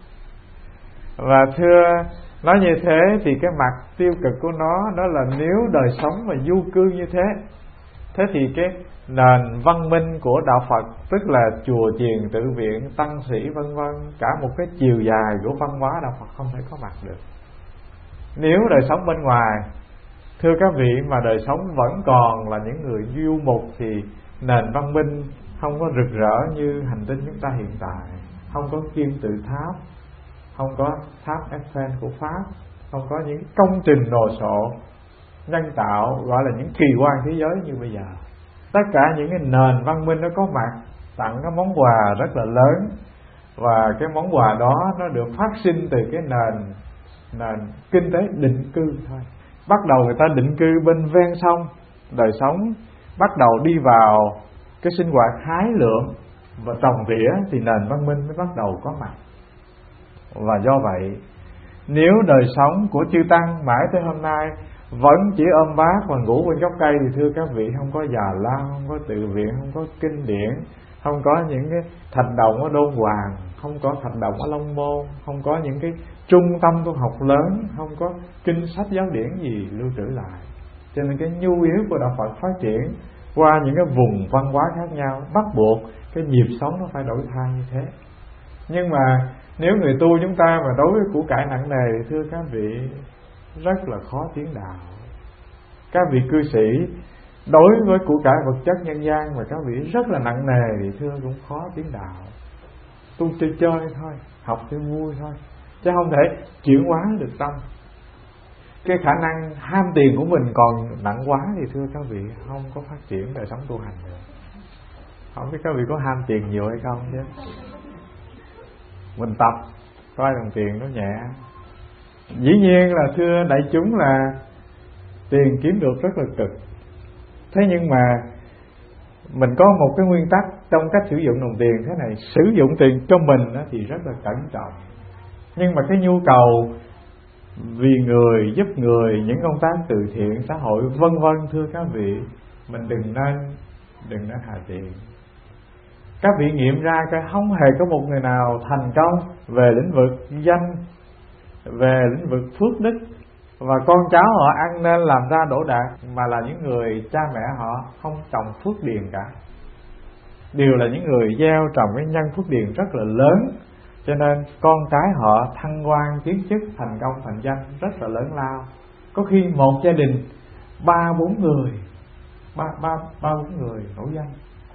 A: Và thưa nói như thế thì cái mặt tiêu cực của nó đó là nếu đời sống mà du cư như thế, thế thì cái nền văn minh của đạo Phật, tức là chùa chiền tự viện tăng sĩ vân vân, cả một cái chiều dài của văn hóa đạo Phật không thể có mặt được. Nếu đời sống bên ngoài, thưa các vị, mà đời sống vẫn còn là những người du mục thì nền văn minh không có rực rỡ như hành tinh chúng ta hiện tại. Không có kim tự tháp, không có tháp Eiffel của Pháp, không có những công trình đồ sộ nhân tạo gọi là những kỳ quan thế giới như bây giờ. Tất cả những cái nền văn minh nó có mặt, tặng cái món quà rất là lớn, và cái món quà đó nó được phát sinh từ cái nền nền kinh tế định cư thôi. Bắt đầu người ta định cư bên ven sông, đời sống bắt đầu đi vào cái sinh hoạt hái lượm và trồng tỉa thì nền văn minh mới bắt đầu có mặt. Và do vậy, nếu đời sống của chư tăng mãi tới hôm nay vẫn chỉ ôm bát và ngủ bên gốc cây thì thưa các vị, không có già lao, không có tự viện, không có kinh điển, không có những cái thạch động ở Đôn Hoàng, không có thạch động ở Long Môn, không có những cái trung tâm tu học lớn, không có kinh sách giáo điển gì lưu trữ lại. Cho nên cái nhu yếu của đạo Phật phát triển qua những cái vùng văn hóa khác nhau, bắt buộc cái nhịp sống nó phải đổi thay như thế. Nhưng mà nếu người tu chúng ta mà đối với của cải nặng nề thì thưa các vị, rất là khó tiến đạo. Các vị cư sĩ đối với của cải vật chất nhân gian mà các vị rất là nặng nề thì thưa cũng khó tiến đạo. Tu chơi chơi thôi, học chơi vui thôi, chứ không thể chuyển hóa được tâm. Cái khả năng ham tiền của mình còn nặng quá thì thưa các vị, không có phát triển đời sống tu hành được. Không biết các vị có ham tiền nhiều hay không chứ. Mình tập coi đồng tiền nó nhẹ. Dĩ nhiên là thưa đại chúng là tiền kiếm được rất là cực. Thế nhưng mà mình có một cái nguyên tắc trong cách sử dụng đồng tiền thế này: sử dụng tiền cho mình thì rất là cẩn trọng, nhưng mà cái nhu cầu vì người, giúp người, những công tác từ thiện xã hội vân vân, thưa các vị, mình đừng nên đừng nên hà tiện. Các vị nghiệm ra cái không hề có một người nào thành công về lĩnh vực danh, về lĩnh vực phước đức, và con cháu họ ăn nên làm ra đỗ đạt, mà là những người cha mẹ họ không trồng phước điền cả. Đều là những người gieo trồng cái nhân phước điền rất là lớn, cho nên con cái họ thăng quan tiến chức, thành công thành danh rất là lớn lao. Có khi một gia đình ba bốn người, ba ba ba bốn người nổi danh.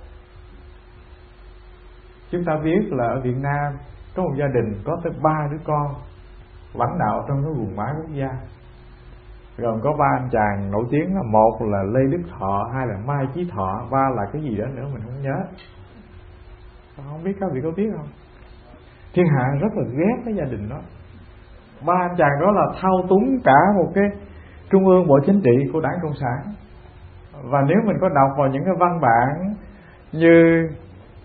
A: Chúng ta biết là ở Việt Nam có một gia đình có tới ba đứa con lãnh đạo trong cái vùng mái quốc gia, gồm có ba anh chàng nổi tiếng, là một là Lê Đức Thọ, hai là Mai Chí Thọ, ba là cái gì đó nữa mình không nhớ. Không biết các vị có biết không? Thiên hạ rất là ghét cái gia đình đó. Ba anh chàng đó là thao túng cả một cái trung ương bộ chính trị của Đảng Cộng sản. Và nếu mình có đọc vào những cái văn bản như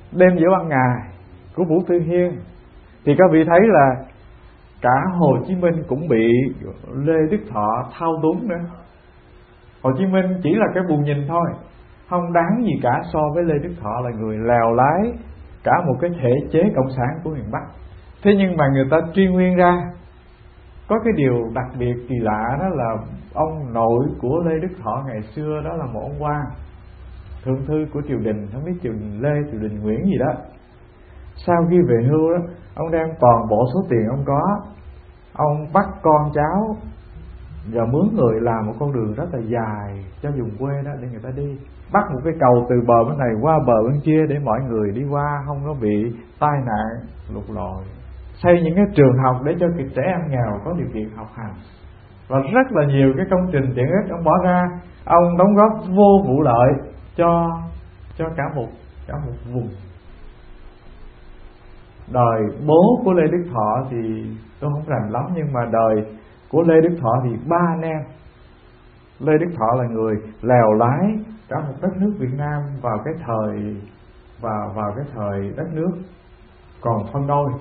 A: Đêm giữa ban ngày của Vũ Thư Hiên, thì các vị thấy là cả Hồ Chí Minh cũng bị Lê Đức Thọ thao túng nữa. Hồ Chí Minh chỉ là cái bù nhìn thôi, không đáng gì cả so với Lê Đức Thọ là người lèo lái cả một cái thể chế cộng sản của miền Bắc. Thế nhưng mà người ta truy nguyên ra có cái điều đặc biệt kỳ lạ, đó là ông nội của Lê Đức Thọ ngày xưa đó là một ông quan thượng thư của triều đình, không biết triều đình Lê, triều đình Nguyễn gì đó. Sau khi về hưu đó, ông đem toàn bộ số tiền ông có, ông bắt con cháu và mướn người làm một con đường rất là dài cho vùng quê đó để người ta đi, bắt một cái cầu từ bờ bên này qua bờ bên kia để mọi người đi qua không có bị tai nạn lụt lội, xây những cái trường học để cho trẻ em nghèo có điều kiện học hành, và rất là nhiều cái công trình tiện ích ông bỏ ra. Ông đóng góp vô vụ lợi cho cho cả một cả một vùng. Đời bố của Lê Đức Thọ thì tôi không rành lắm, nhưng mà đời của Lê Đức Thọ thì ba anh em. Lê Đức Thọ là người lèo lái cả một đất nước Việt Nam vào cái thời vào vào cái thời đất nước còn phân đôi.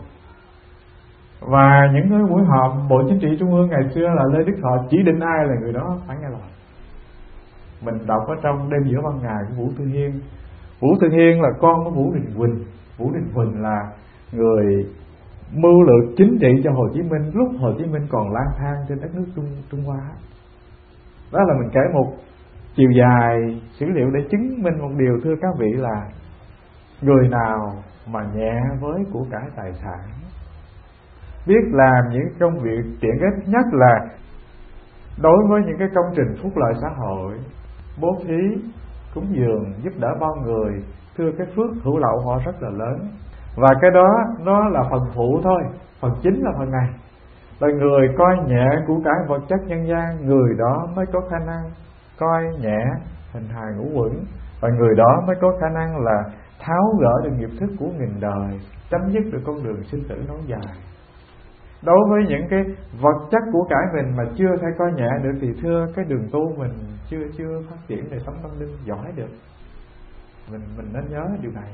A: Và những cái buổi họp Bộ Chính trị Trung ương ngày xưa là Lê Đức Thọ chỉ định ai là người đó phải nghe lời. Mình đọc ở trong Đêm giữa ban ngày của Vũ Thư Hiên. Vũ Thư Hiên là con của Vũ Đình Huỳnh. Vũ Đình Huỳnh là người mưu lược chính trị cho Hồ Chí Minh lúc Hồ Chí Minh còn lang thang trên đất nước Trung Trung Hoa. Đó là mình kể một chiều dài sử liệu để chứng minh một điều, thưa các vị, là người nào mà nhẹ với của cải tài sản, biết làm những công việc tiện ích, nhất là đối với những cái công trình phúc lợi xã hội, bố thí, cúng dường, giúp đỡ bao người, thưa cái phước hữu lậu họ rất là lớn. Và cái đó nó là phần phụ thôi, phần chính là phần này, là người coi nhẹ của cải vật chất nhân gian, người đó mới có khả năng coi nhẹ hình hài ngũ uẩn, và người đó mới có khả năng là tháo gỡ được nghiệp thức của nghìn đời, chấm dứt được con đường sinh tử nối dài. Đối với những cái vật chất của cải mình mà chưa thể coi nhẹ được thì thưa cái đường tu mình chưa chưa phát triển đời sống tâm linh giỏi được. Mình mình nên nhớ điều này.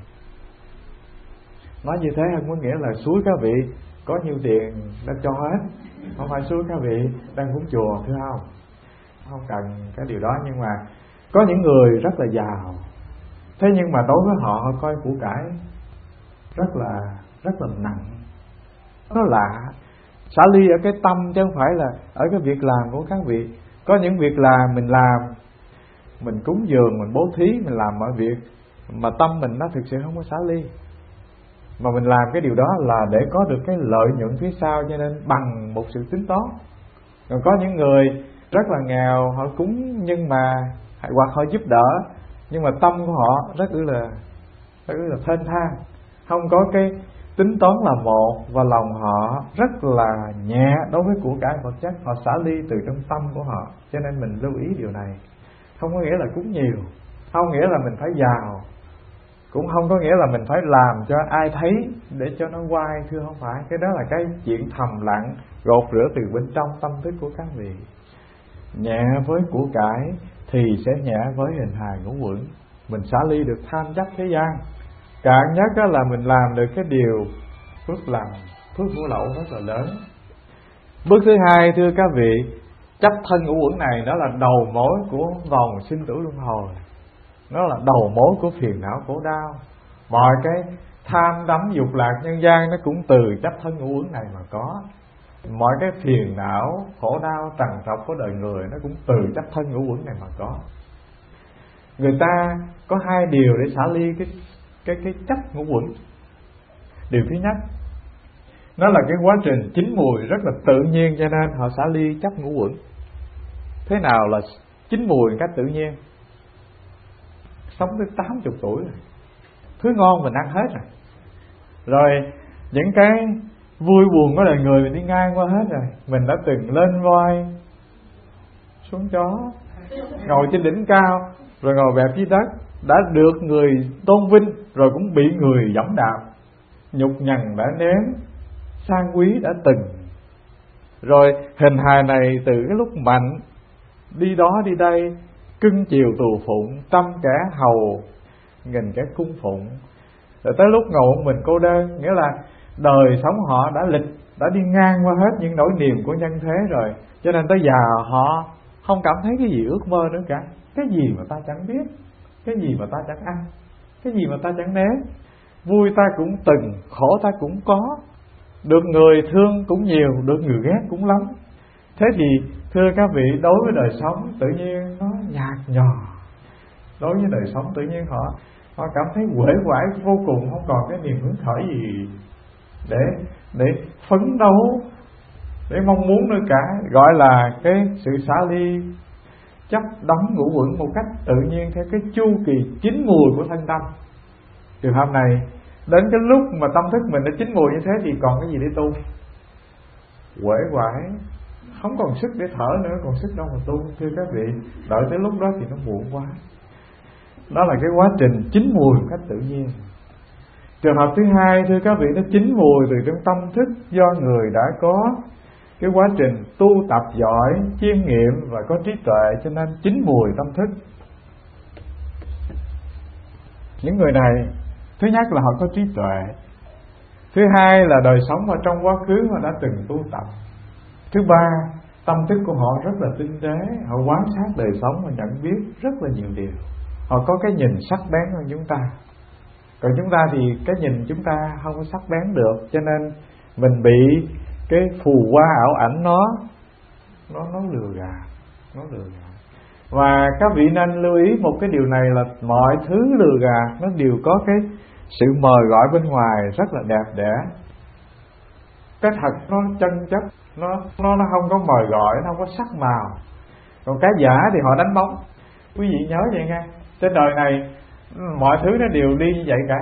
A: Nói như thế không có nghĩa là suối các vị có nhiêu tiền đã cho hết, không phải suối các vị đang cúng chùa, thưa không? Không cần cái điều đó. Nhưng mà có những người rất là giàu, thế nhưng mà đối với họ, họ coi của cải rất là rất là nặng. Nó lạ. Xả ly ở cái tâm chứ không phải là ở cái việc làm của các vị. Có những việc làm mình làm, mình cúng dường, mình bố thí, mình làm mọi việc mà tâm mình nó thực sự không có xả ly, mà mình làm cái điều đó là để có được cái lợi nhuận phía sau, cho nên bằng một sự tính toán. Còn có những người rất là nghèo, họ cúng nhưng mà hoặc họ giúp đỡ, nhưng mà tâm của họ rất là rất là thênh thang, không có cái tính toán là một, và lòng họ rất là nhẹ đối với của cải vật chất, họ xả ly từ trong tâm của họ. Cho nên mình lưu ý điều này. Không có nghĩa là cúng nhiều, không nghĩa là mình phải giàu, cũng không có nghĩa là mình phải làm cho ai thấy để cho nó oai, thưa không phải. Cái đó là cái chuyện thầm lặng gột rửa từ bên trong tâm thức của các vị. Nhẹ với của cải thì sẽ nhẹ với hình hài ngũ uẩn. Mình xả ly được tham chấp thế gian. Cạn nhất đó là mình làm được cái điều phước lành, phước hữu lậu rất là lớn. Bước thứ hai, thưa các vị, chấp thân ngũ uẩn này nó là đầu mối của vòng sinh tử luân hồi, nó là đầu mối của phiền não khổ đau. Mọi cái tham đắm dục lạc nhân gian nó cũng từ chấp thân ngũ uẩn này mà có. Mọi cái phiền não khổ đau trần trọc của đời người nó cũng từ chấp thân ngũ uẩn này mà có. Người ta có hai điều để xả ly cái cái cái chấp ngũ uẩn. Điều thứ nhất, nó là cái quá trình chín mùi rất là tự nhiên, cho nên họ xả ly chấp ngũ uẩn. Thế nào là chín mùi một cách tự nhiên? Sống tới tám mươi tuổi rồi, thứ ngon mình ăn hết rồi, rồi những cái vui buồn của đời người mình đi ngang qua hết rồi. Mình đã từng lên voi xuống chó, ngồi trên đỉnh cao, rồi ngồi bẹp dưới đất, đã được người tôn vinh, rồi cũng bị người giẫm đạp. Nhục nhằn đã nếm, sang quý đã từng. Rồi hình hài này từ cái lúc mạnh, đi đó đi đây, cưng chiều tù phụng, trăm kẻ hầu, nghìn kẻ cung phụng. rồi tới lúc ngồi một mình cô đơn. Nghĩa là đời sống họ đã lịch, đã đi ngang qua hết những nỗi niềm của nhân thế rồi, cho nên tới già họ không cảm thấy cái gì ước mơ nữa cả. Cái gì mà ta chẳng biết, cái gì mà ta chẳng ăn, cái gì mà ta chẳng nếm. Vui ta cũng từng, khổ ta cũng có, được người thương cũng nhiều, được người ghét cũng lắm. Thế thì thưa các vị, đối với đời sống tự nhiên nó nhạt nhòa. Đối với đời sống tự nhiên họ họ cảm thấy uể oải vô cùng, không còn cái niềm hứng khởi gì để để phấn đấu, để mong muốn nữa cả. Gọi là cái sự xả ly, chấp đóng ngũ uẩn một cách tự nhiên theo cái chu kỳ chín mùi của thân tâm. Trường hợp này đến cái lúc mà tâm thức mình đã chín mùi như thế thì còn cái gì để tu? Uể oải, không còn sức để thở nữa, còn sức đâu mà tu. Thưa các vị, đợi tới lúc đó thì nó muộn quá. Đó là cái quá trình chín mùi một cách tự nhiên. Trường hợp thứ hai, thưa các vị, nó chín mùi từ trong tâm thức, do người đã có cái quá trình tu tập giỏi, chiêm nghiệm và có trí tuệ, cho nên chín mùi tâm thức. Những người này, thứ nhất là họ có trí tuệ, thứ hai là đời sống ở trong quá khứ họ đã từng tu tập, thứ ba tâm thức của họ rất là tinh tế, họ quan sát đời sống và nhận biết rất là nhiều điều. Họ có cái nhìn sắc bén hơn chúng ta. Còn chúng ta thì cái nhìn chúng ta không có sắc bén được, cho nên mình bị cái phù hoa ảo ảnh nó nó nó lừa gạt, nó lừa gạt. Và các vị nên lưu ý một cái điều này là mọi thứ lừa gạt nó đều có cái sự mời gọi bên ngoài rất là đẹp đẽ. Cái thật nó chân chất, nó nó nó không có mời gọi, nó không có sắc màu. Còn cái giả thì họ đánh bóng. Quý vị nhớ vậy nghe. Trên đời này mọi thứ nó đều đi như vậy cả.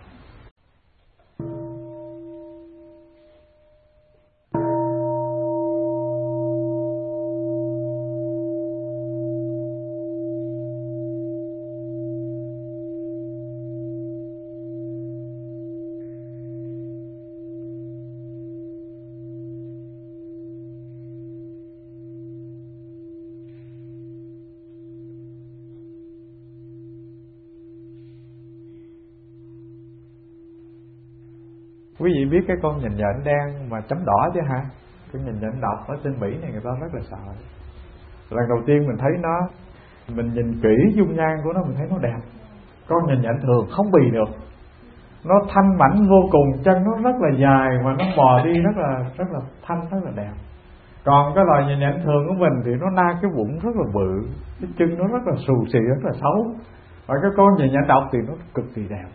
A: Quý vị biết cái con nhìn nhện đen mà chấm đỏ chứ hả? Cái nhìn nhện độc ở trên Mỹ này người ta rất là sợ. Lần đầu tiên mình thấy nó, mình nhìn kỹ dung nhan của nó, mình thấy nó đẹp. Con nhìn nhện thường không bì được, nó thanh mảnh vô cùng, chân nó rất là dài mà nó bò đi rất là rất là thanh, rất là đẹp. Còn cái loài nhìn nhện thường của mình thì nó na cái bụng rất là bự, cái chân nó rất là xù xì, rất là xấu. Và cái con nhìn nhện độc thì nó cực kỳ đẹp.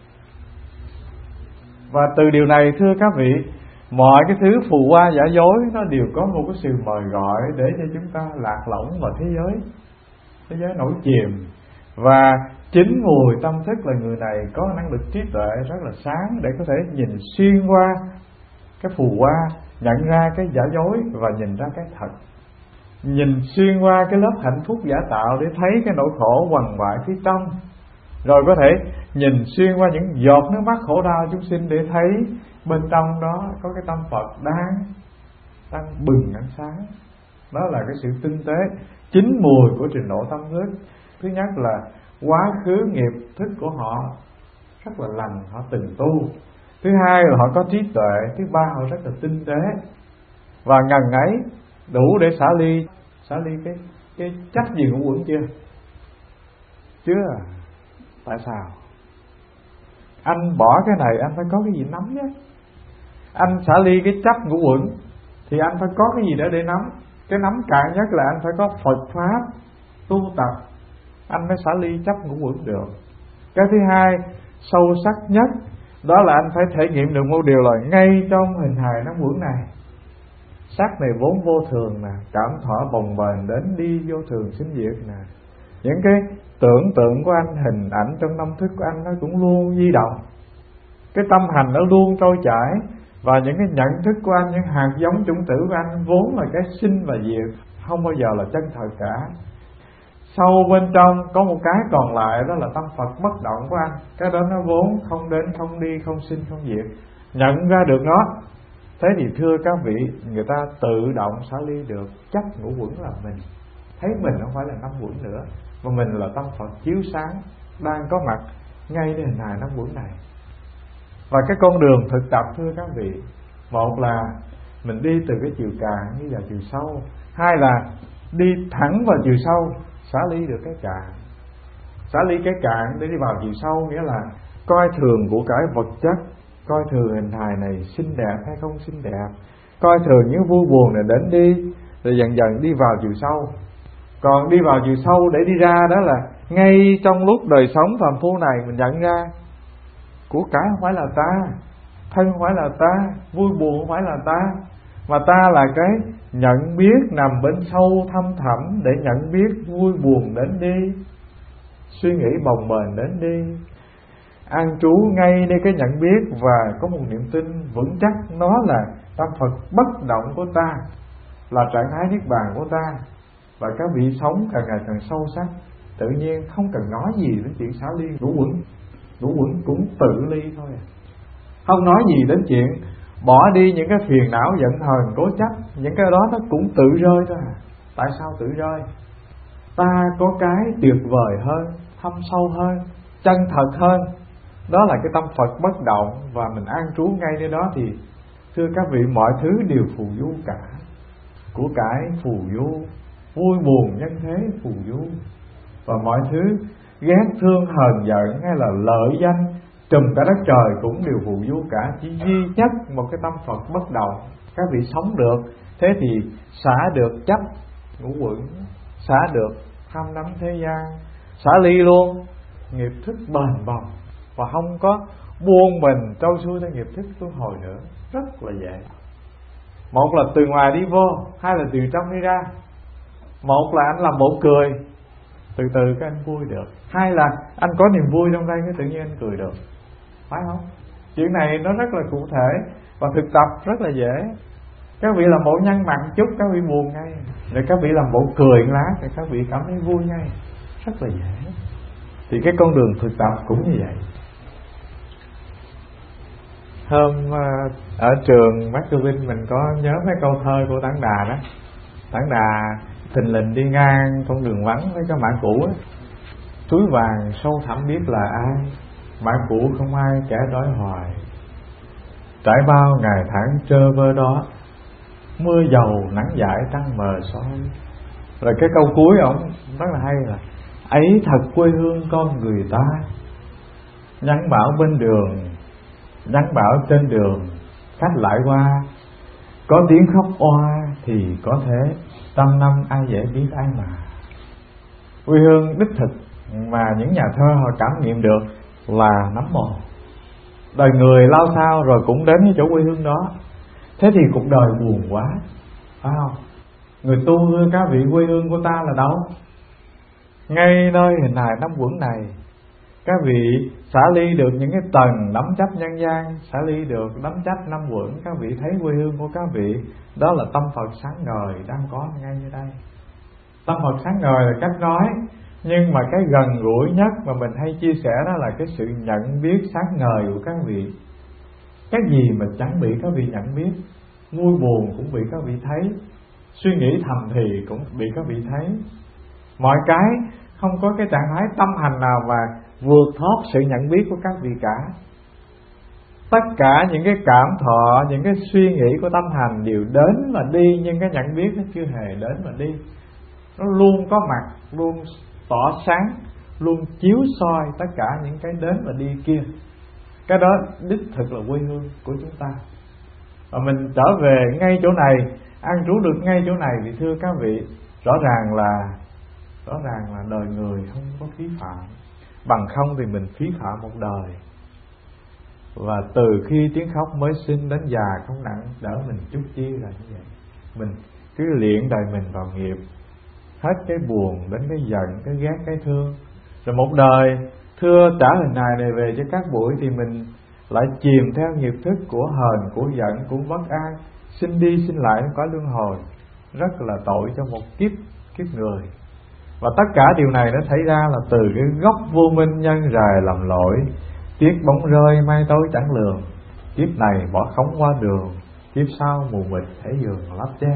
A: Và từ điều này thưa các vị, mọi cái thứ phù hoa giả dối nó đều có một cái sự mời gọi để cho chúng ta lạc lõng vào thế giới, thế giới nổi chìm. Và chính mùi tâm thức là người này có năng lực trí tuệ rất là sáng để có thể nhìn xuyên qua cái phù hoa, nhận ra cái giả dối và nhìn ra cái thật. Nhìn xuyên qua cái lớp hạnh phúc giả tạo để thấy cái nỗi khổ quằn quại phía trong. Rồi có thể nhìn xuyên qua những giọt nước mắt khổ đau chúng sinh để thấy bên trong đó có cái tâm Phật đang đang bừng ánh sáng. Đó là cái sự tinh tế, chín mùi của trình độ tâm thức. Thứ nhất là quá khứ nghiệp thức của họ rất là lành, họ từng tu. Thứ hai là họ có trí tuệ. Thứ ba họ rất là tinh tế. Và ngần ấy đủ để xả ly. Xả ly cái cái trách gì ngũ uẩn chưa? Chưa. Tại sao? Anh bỏ cái này anh phải có cái gì nắm nhé. Anh xả ly cái chấp ngũ uẩn thì anh phải có cái gì để để nắm. Cái nắm cạn nhất là anh phải có Phật pháp tu tập, anh mới xả ly chấp ngũ uẩn được. Cái thứ hai sâu sắc nhất đó là anh phải thể nghiệm được một điều là ngay trong hình hài năm uẩn này, sắc này vốn vô thường nè, cảm thọ bồng bềnh đến đi vô thường sinh diệt nè. Những cái tưởng tượng của anh, hình ảnh trong tâm thức của anh nó cũng luôn di động. Cái tâm hành nó luôn trôi chảy. Và những cái nhận thức của anh, những hạt giống chủng tử của anh vốn là cái sinh và diệt, không bao giờ là chân thật cả. Sâu bên trong có một cái còn lại, đó là tâm Phật bất động của anh. Cái đó nó vốn không đến, không đi, không sinh, không diệt. Nhận ra được nó, thế thì thưa các vị, người ta tự động xả ly được chấp ngũ uẩn là mình. Thấy mình không phải là năm uẩn nữa, mà mình là tâm Phật chiếu sáng đang có mặt ngayในhình hài năm uẩn này. Và cái con đường thực tập thưa các vị, một là mình đi từ cái chiều cạn đi vào chiều sâu, hai là đi thẳng vào chiều sâu, xả ly được cái cạn. Xả ly cái cạn để đi vào chiều sâu, nghĩa là coi thường của cải vật chất, coi thường hình hài này xinh đẹp hay không xinh đẹp, coi thường những vui buồn này đến đi, rồi dần dần đi vào chiều sâu. Còn đi vào chiều sâu để đi ra đó là ngay trong lúc đời sống phàm phu này mình nhận ra của cải không phải là ta, thân không phải là ta, vui buồn không phải là ta, mà ta là cái nhận biết nằm bên sâu thâm thẳm để nhận biết vui buồn đến đi, suy nghĩ bồng bềnh đến đi, an trú ngay nơi cái nhận biết và có một niềm tin vững chắc nó là tâm Phật bất động của ta, là trạng thái niết bàn của ta. Và các vị sống càng ngày càng sâu sắc, tự nhiên không cần nói gì đến chuyện xả ly ngũ uẩn, ngũ uẩn cũng tự ly thôi à. Không nói gì đến chuyện bỏ đi những cái phiền não giận hờn cố chấp, những cái đó nó cũng tự rơi thôi à. Tại sao tự rơi? Ta có cái tuyệt vời hơn, thâm sâu hơn, chân thật hơn, đó là cái tâm Phật bất động, và mình an trú ngay nơi đó thì thưa các vị, mọi thứ đều phù du cả. Của cải phù du, vui buồn nhân thế phù du, và mọi thứ ghét thương hờn giận hay là lợi danh trùm cả đất trời cũng đều phù du cả. Chỉ duy nhất một cái tâm Phật bất động, các vị sống được. Thế thì xả được chấp ngũ uẩn, xả được tham nắm thế gian, xả ly luôn nghiệp thức bền bồng, và không có buông mình trâu xuôi theo nghiệp thức luân hồi nữa. Rất là dễ. Một là từ ngoài đi vô, hai là từ trong đi ra. Một là anh làm bộ cười, từ từ cái anh vui được. Hai là anh có niềm vui trong đây, cái tự nhiên anh cười được. Phải không? Chuyện này nó rất là cụ thể và thực tập rất là dễ. Các vị làm bộ nhăn mặt chút, các vị buồn ngay. Rồi các vị làm bộ cười một lát, thì các vị cảm thấy vui ngay. Rất là dễ. Thì cái con đường thực tập cũng như vậy. Hôm ở trường Mác Tư Vinh mình có nhớ mấy câu thơ của Tản Đà đó. Tản Đà thình lình đi ngang con đường vắng với cái mã cũ á. Túi vàng sâu thẳm biết là ai, mã cũ không ai kẻ đói hoài. Trải bao ngày tháng trơ vơ đó, mưa dầu nắng dãi trăng mờ soi. Rồi cái câu cuối ổng rất là hay là ấy thật quê hương con người ta, nhắn bảo bên đường, nhắn bảo trên đường, khách lại qua, có tiếng khóc oa thì có thế, trăm năm ai dễ biết ai mà. Quê hương đích thực mà những nhà thơ họ cảm nghiệm được là nấm mồ. Đời người lao sao rồi cũng đến cái chỗ quê hương đó. Thế thì cuộc đời buồn quá, phải không? Người tu thưa các vị, quê hương của ta là đâu? Ngay nơi hình hài năm uẩn này. Các vị xả ly được những cái tầng đắm chấp nhân gian, xả ly được đắm chấp năm uẩn, các vị thấy quê hương của các vị đó là tâm Phật sáng ngời đang có ngay như đây. Tâm Phật sáng ngời là cách nói, nhưng mà cái gần gũi nhất mà mình hay chia sẻ đó là cái sự nhận biết sáng ngời của các vị. Cái gì mà chẳng bị các vị nhận biết, vui buồn cũng bị các vị thấy, suy nghĩ thầm thì cũng bị các vị thấy. Mọi cái không có cái trạng thái tâm hành nào mà vượt thoát sự nhận biết của các vị cả. Tất cả những cái cảm thọ, những cái suy nghĩ của tâm hành đều đến và đi, nhưng cái nhận biết nó chưa hề đến và đi. Nó luôn có mặt, luôn tỏ sáng, luôn chiếu soi tất cả những cái đến và đi kia. Cái đó đích thực là quê hương của chúng ta. Và mình trở về ngay chỗ này, an trú được ngay chỗ này, thì thưa các vị, rõ ràng là rõ ràng là đời người không có phí phạm. Bằng không thì mình phí phạm một đời. Và từ khi tiếng khóc mới sinh đến già không nặng, đỡ mình chút chi là như vậy. Mình cứ luyện đời mình vào nghiệp, hết cái buồn đến cái giận, cái ghét, cái thương. Rồi một đời thưa trả hình hài này về cho các buổi, thì mình lại chìm theo nghiệp thức của hờn, của giận, của bất an, sinh đi sinh lại trong cõi luân hồi. Rất là tội cho một kiếp kiếp người. Và tất cả điều này nó xảy ra là từ cái gốc vô minh nhân rài làm lỗi. Tiếc bóng rơi mai tối chẳng lường, kiếp này bỏ khống qua đường, kiếp sau mù mịt thấy giường lắp che.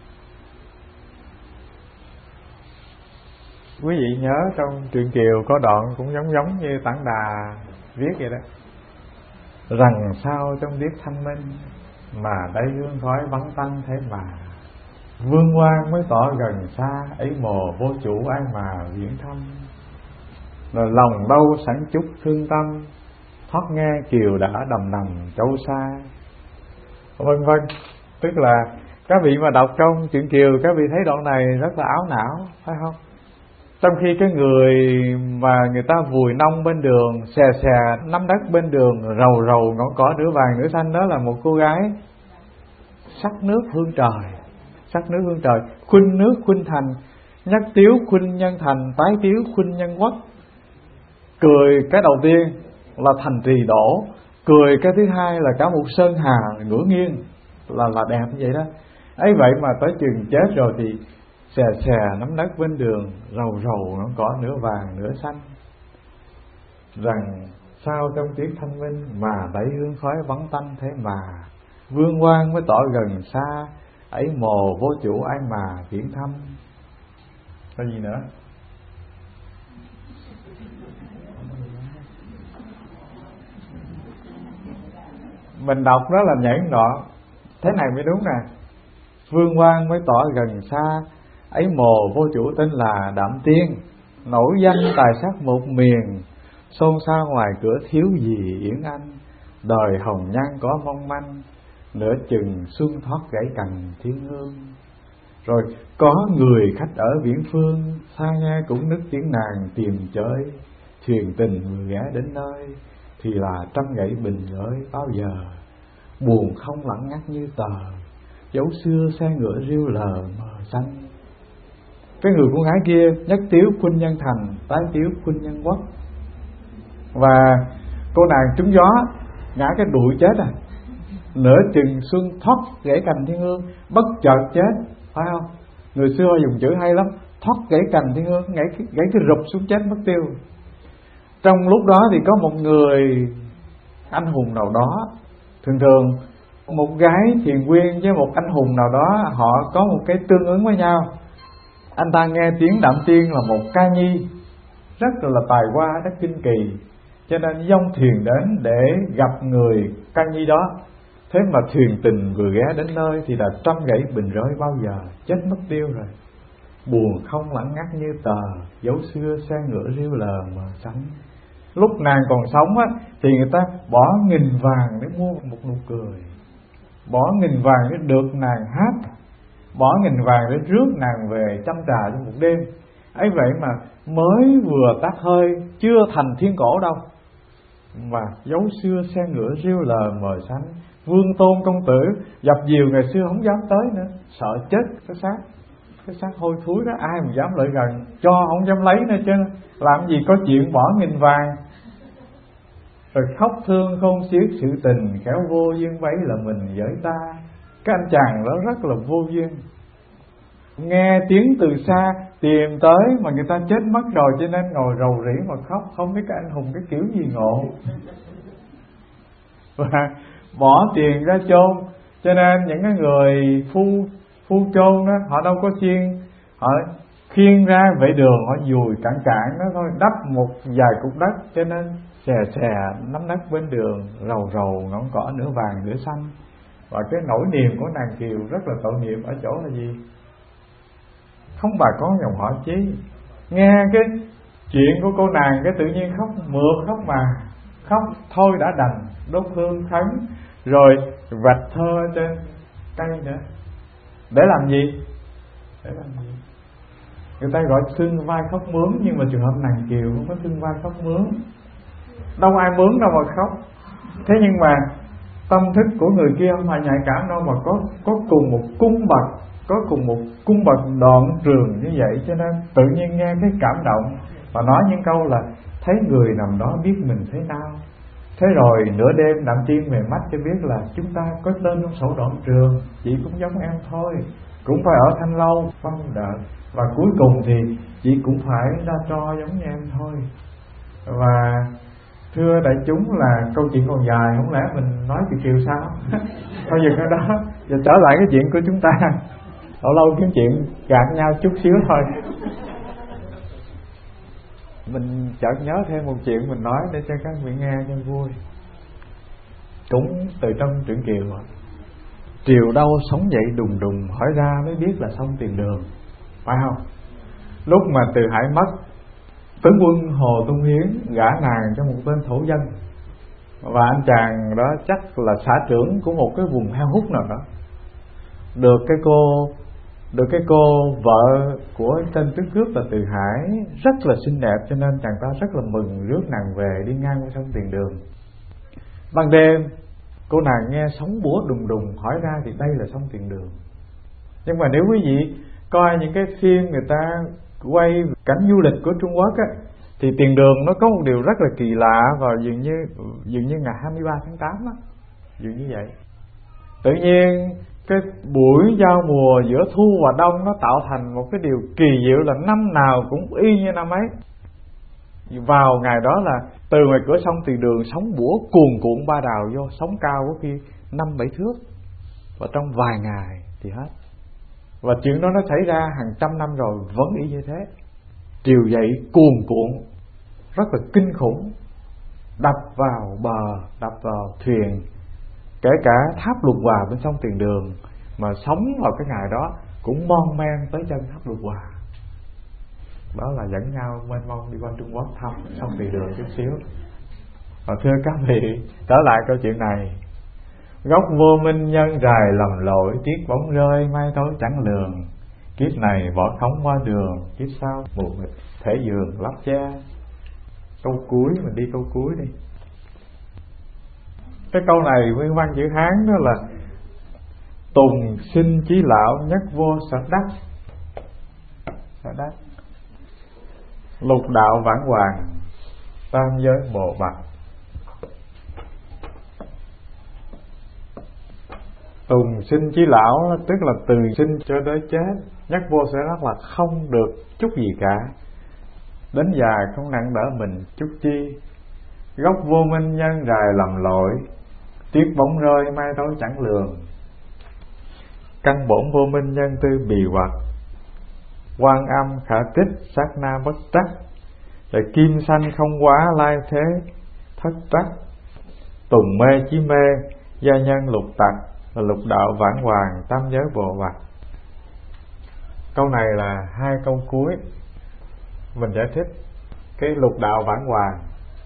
A: Quý vị nhớ trong truyện Kiều có đoạn cũng giống giống như Tản Đà viết vậy đó. rằng sao trong tiết thanh minh, mà đây hương khói vắng tanh thế mà. Vương quan mới tỏ gần xa, ấy mồ vô chủ ai mà viễn thăm. Rồi lòng đâu sẵn chút thương tâm, thoát nghe kiều đã đầm đầm châu xa, vân vân. Tức là các vị mà đọc trong truyện Kiều, các vị thấy đoạn này rất là áo não, phải không? Trong khi cái người mà người ta vùi nông bên đường, xè xè nắm đất bên đường, rầu rầu ngọn cỏ nửa vàng nửa xanh, đó là một cô gái sắc nước hương trời, sắc nước hương trời, khuynh nước khuynh thành, nhắc tiếu khuynh nhân thành, tái tiếu khuynh nhân quốc. Cười cái đầu tiên là thành trì đổ, cười cái thứ hai là cả một sơn hà ngửa nghiêng, là là đẹp như vậy đó. Ấy vậy mà tới chừng chết rồi thì xè xè nắm đất bên đường, rầu rầu ngọn cỏ nửa vàng nửa xanh. Rằng sao trong tiết thanh minh, mà đẩy hương khói vắng tanh thế mà. Vương quan mới tỏ gần xa, ấy mồ vô chủ ai mà viễn thăm. Có gì nữa? Mình đọc đó là nhảy đoạn thế này mới đúng nè. Vương quan mới tỏ gần xa, ấy mồ vô chủ tên là Đạm Tiên, nổi danh tài sắc một miền, xôn xao ngoài cửa thiếu gì Yến Anh. Đời hồng nhan có mong manh, nửa chừng xuân thoát gãy cành thiên hương. Rồi có người khách ở viễn phương, xa nghe cũng nức tiếng nàng tìm chơi. Thuyền tình vừa ghé đến nơi, thì là trăm gãy bình gửi bao giờ. Buồn không lặng ngắt như tờ, dấu xưa xe ngựa riêu lờ mờ xanh. Cái người con gái kia nhất tiếu khuynh nhân thành, tái tiếu khuynh nhân quốc. Và cô nàng trúng gió, ngã cái đuổi chết à. Nửa chừng xuân thoát gãy cành thiên hương, bất chợt chết, phải không? Người xưa dùng chữ hay lắm, thoát gãy cành thiên hương, gãy, gãy cái rụp xuống chết mất tiêu. Trong lúc đó thì có một người anh hùng nào đó, thường thường một gái thiền quyên với một anh hùng nào đó, họ có một cái tương ứng với nhau. Anh ta nghe tiếng Đạm Tiên là một ca nhi rất là tài hoa, rất kinh kỳ, cho nên dông thuyền đến để gặp người ca nhi đó. Thế mà thuyền tình vừa ghé đến nơi thì là trăm gãy bình rơi bao giờ, chết mất tiêu rồi. Buồn không lặng ngắt như tờ, dấu xưa xe ngựa riêu lờ mờ xanh. Lúc nàng còn sống á, thì người ta bỏ nghìn vàng để mua một nụ cười, bỏ nghìn vàng để được nàng hát, bỏ nghìn vàng để rước nàng về chăm trà trong một đêm. Ấy vậy mà mới vừa tắt hơi, chưa thành thiên cổ đâu, mà dấu xưa xe ngựa riêu lờ mờ xanh. Vương tôn công tử dập dìu ngày xưa không dám tới nữa, sợ chết cái xác, cái xác hôi thối đó, ai mà dám lại gần, cho không dám lấy nữa chứ, làm gì có chuyện bỏ nghìn vàng. Rồi khóc thương không xiết sự tình, khéo vô duyên bấy là mình với ta. Cái anh chàng đó rất là vô duyên, nghe tiếng từ xa tìm tới mà người ta chết mất rồi, cho nên ngồi rầu rĩ mà khóc, không biết cái anh hùng cái kiểu gì ngộ. Và bỏ tiền ra chôn, cho nên những cái người phu phu chôn đó, họ đâu có xiên, họ khiêng ra vệ đường, họ dùi cạn cạn nó thôi, đắp một vài cục đất, cho nên xè xè nắm đất bên đường, rầu rầu ngọn cỏ nửa vàng nửa xanh. Và cái nỗi niềm của nàng Kiều rất là tội nghiệp ở chỗ là gì? Không bà con dòng họ Chí, nghe cái chuyện của cô nàng cái tự nhiên khóc mượt khóc mà khóc thôi đã đành, đốt hương khấn rồi vạch thơ trên cây nữa. Để làm gì? Để làm gì? Người ta gọi xương vai khóc mướn, nhưng mà trường hợp nàng Kiều không có xương vai khóc mướn, đâu ai mướn đâu mà khóc. Thế nhưng mà tâm thức của người kia không phải nhạy cảm đâu, mà có có cùng một cung bậc, có cùng một cung bậc đoạn trường như vậy, cho nên tự nhiên nghe cái cảm động và nói những câu là thấy người nằm đó biết mình thế nào. Thế rồi nửa đêm Đạm Tiên về mắt cho biết là chúng ta có tên trong sổ đoạn trường, chị cũng giống em thôi, cũng phải ở Thanh Lâu phong đợi, và cuối cùng thì chị cũng phải ra tro giống như em thôi. Và thưa đại chúng là câu chuyện còn dài, không lẽ mình nói chuyện Kiều sao? Thôi dừng ở đó, giờ trở lại cái chuyện của chúng ta. Lâu lâu kiếm chuyện gạt nhau chút xíu thôi. Mình chợt nhớ thêm một chuyện mình nói để cho các vị nghe cho vui. cũng từ trong truyện Kiều. Triều đâu sống dậy đùng đùng, hỏi ra mới biết là sông Tiền Đường, phải không? Lúc mà Từ Hải mất, tướng quân Hồ Tung Hiến gả nàng cho một tên thổ dân, và anh chàng đó chắc là xã trưởng của một cái vùng heo hút nào đó. Được cái cô Được cái cô vợ của tên tướng cướp là Từ Hải rất là xinh đẹp, cho nên chàng ta rất là mừng, rước nàng về đi ngang qua sông Tiền Đường. Ban đêm cô nàng nghe sóng búa đùng đùng, hỏi ra thì đây là sông Tiền Đường. Nhưng mà nếu quý vị coi những cái phim người ta quay cảnh du lịch của Trung Quốc á, thì Tiền Đường nó có một điều rất là kỳ lạ, và dường như dường như ngày hai mươi ba tháng tám á, dường như vậy. Tự nhiên cái buổi giao mùa giữa thu và đông nó tạo thành một cái điều kỳ diệu là năm nào cũng y như năm ấy. Vào ngày đó là từ ngoài cửa sông Tiền Đường sóng bủa cuồn cuộn ba đào vô, sóng cao có khi năm bảy thước, và trong vài ngày thì hết. Và chuyện đó nó xảy ra hàng trăm năm rồi vẫn y như thế. Triều dậy cuồn cuộn rất là kinh khủng, đập vào bờ, đập vào thuyền, kể cả tháp Lục Hòa bên sông Tiền Đường mà sống vào cái ngày đó cũng mon men tới chân tháp Lục Hòa. Đó là dẫn nhau mênh mông đi qua Trung Quốc thăm sông Tiền Đường chút xíu. Và thưa các vị, trở lại câu chuyện này. Gốc vô minh nhân rài lầm lỗi, tiết bóng rơi mai tối chẳng lường. Kiếp này bỏ khống qua đường, kiếp sau mù mịt thể giường lắp che. Câu cuối, mình đi câu cuối đi. Cái câu này nguyên văn chữ Hán đó là Tùng sinh chí lão, nhất vô sở đắc. Sở đắc. Lục đạo vãng hoàng, tam giới bồ bạch. Tùng sinh chí lão tức là từ sinh cho tới chết, nhất vô sở đắc là không được chút gì cả, đến già không nặng đỡ mình chút chi. Gốc vô minh nhân rài lầm lỗi, tiết bóng rơi mai tối chẳng lường. Căn bổn vô minh nhân tư bì hoặc, quan âm khả tích sát na bất trắc. Rồi kim sanh không quá lai thế thất trắc. Tùng mê chí mê, gia nhân lục tặc, và lục đạo vãng hoàng, tam giới bộ bạch. Câu này là hai câu cuối mình giải thích cái lục đạo vãng hoàng.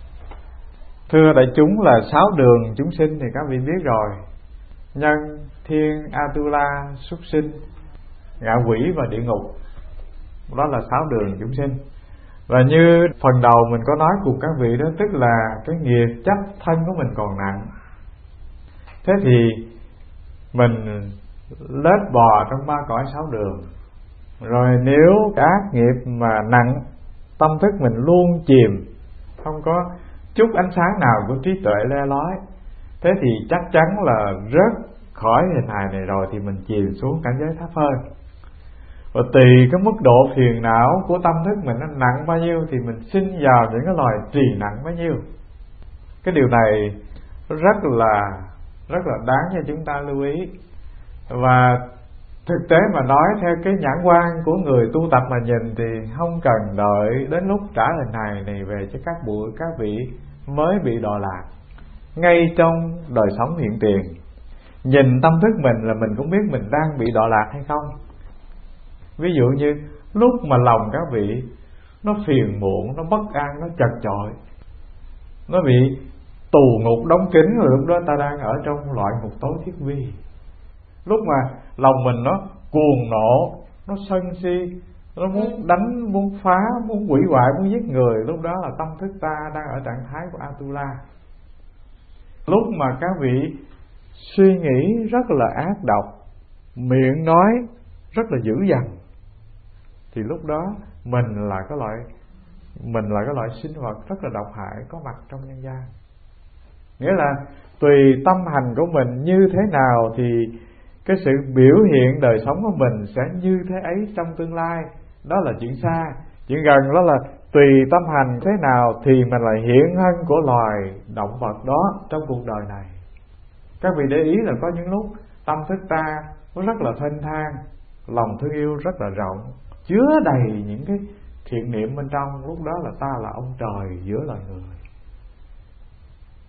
A: Thưa đại chúng là sáu đường chúng sinh thì các vị biết rồi: nhân, thiên, Atula, súc sinh, ngạ quỷ và địa ngục. Đó là sáu đường chúng sinh. Và như phần đầu mình có nói cùng các vị đó, tức là cái nghiệp chấp thân của mình còn nặng. Thế thì mình lết bò trong ba cõi sáu đường. Rồi nếu ác nghiệp mà nặng, tâm thức mình luôn chìm, không có chút ánh sáng nào của trí tuệ le lói, thế thì chắc chắn là rớt khỏi hình hài này rồi thì mình chìm xuống cảnh giới thấp hơn. Và tùy cái mức độ phiền não của tâm thức mình nó nặng bao nhiêu thì mình sinh vào những cái loài trì nặng bấy nhiêu. Cái điều này rất là rất là đáng cho chúng ta lưu ý. Và thực tế mà nói theo cái nhãn quan của người tu tập mà nhìn thì không cần đợi đến lúc trả hình hài này về cho các bụi các vị mới bị đọa lạc. Ngay trong đời sống hiện tiền, nhìn tâm thức mình là mình cũng biết mình đang bị đọa lạc hay không. Ví dụ như lúc mà lòng các vị nó phiền muộn, nó bất an, nó chật chội, nó bị tù ngục đóng kín, rồi lúc đó ta đang ở trong loại ngục tối thiết vi. Lúc mà lòng mình nó cuồng nộ, nó sân si, nó muốn đánh, muốn phá, muốn hủy hoại, muốn giết người, lúc đó là tâm thức ta đang ở trạng thái của Atula. Lúc mà các vị suy nghĩ rất là ác độc, miệng nói rất là dữ dằn, thì lúc đó mình là cái loại mình là cái loại sinh vật rất là độc hại có mặt trong nhân gian. Nghĩa là tùy tâm hành của mình như thế nào thì cái sự biểu hiện đời sống của mình sẽ như thế ấy trong tương lai. Đó là chuyện xa. Chuyện gần đó là tùy tâm hành thế nào thì mình lại hiện thân của loài động vật đó trong cuộc đời này. Các vị để ý là có những lúc tâm thức ta nó rất là thênh thang, lòng thương yêu rất là rộng, chứa đầy những cái thiện niệm bên trong. Lúc đó là ta là ông trời giữa loài người.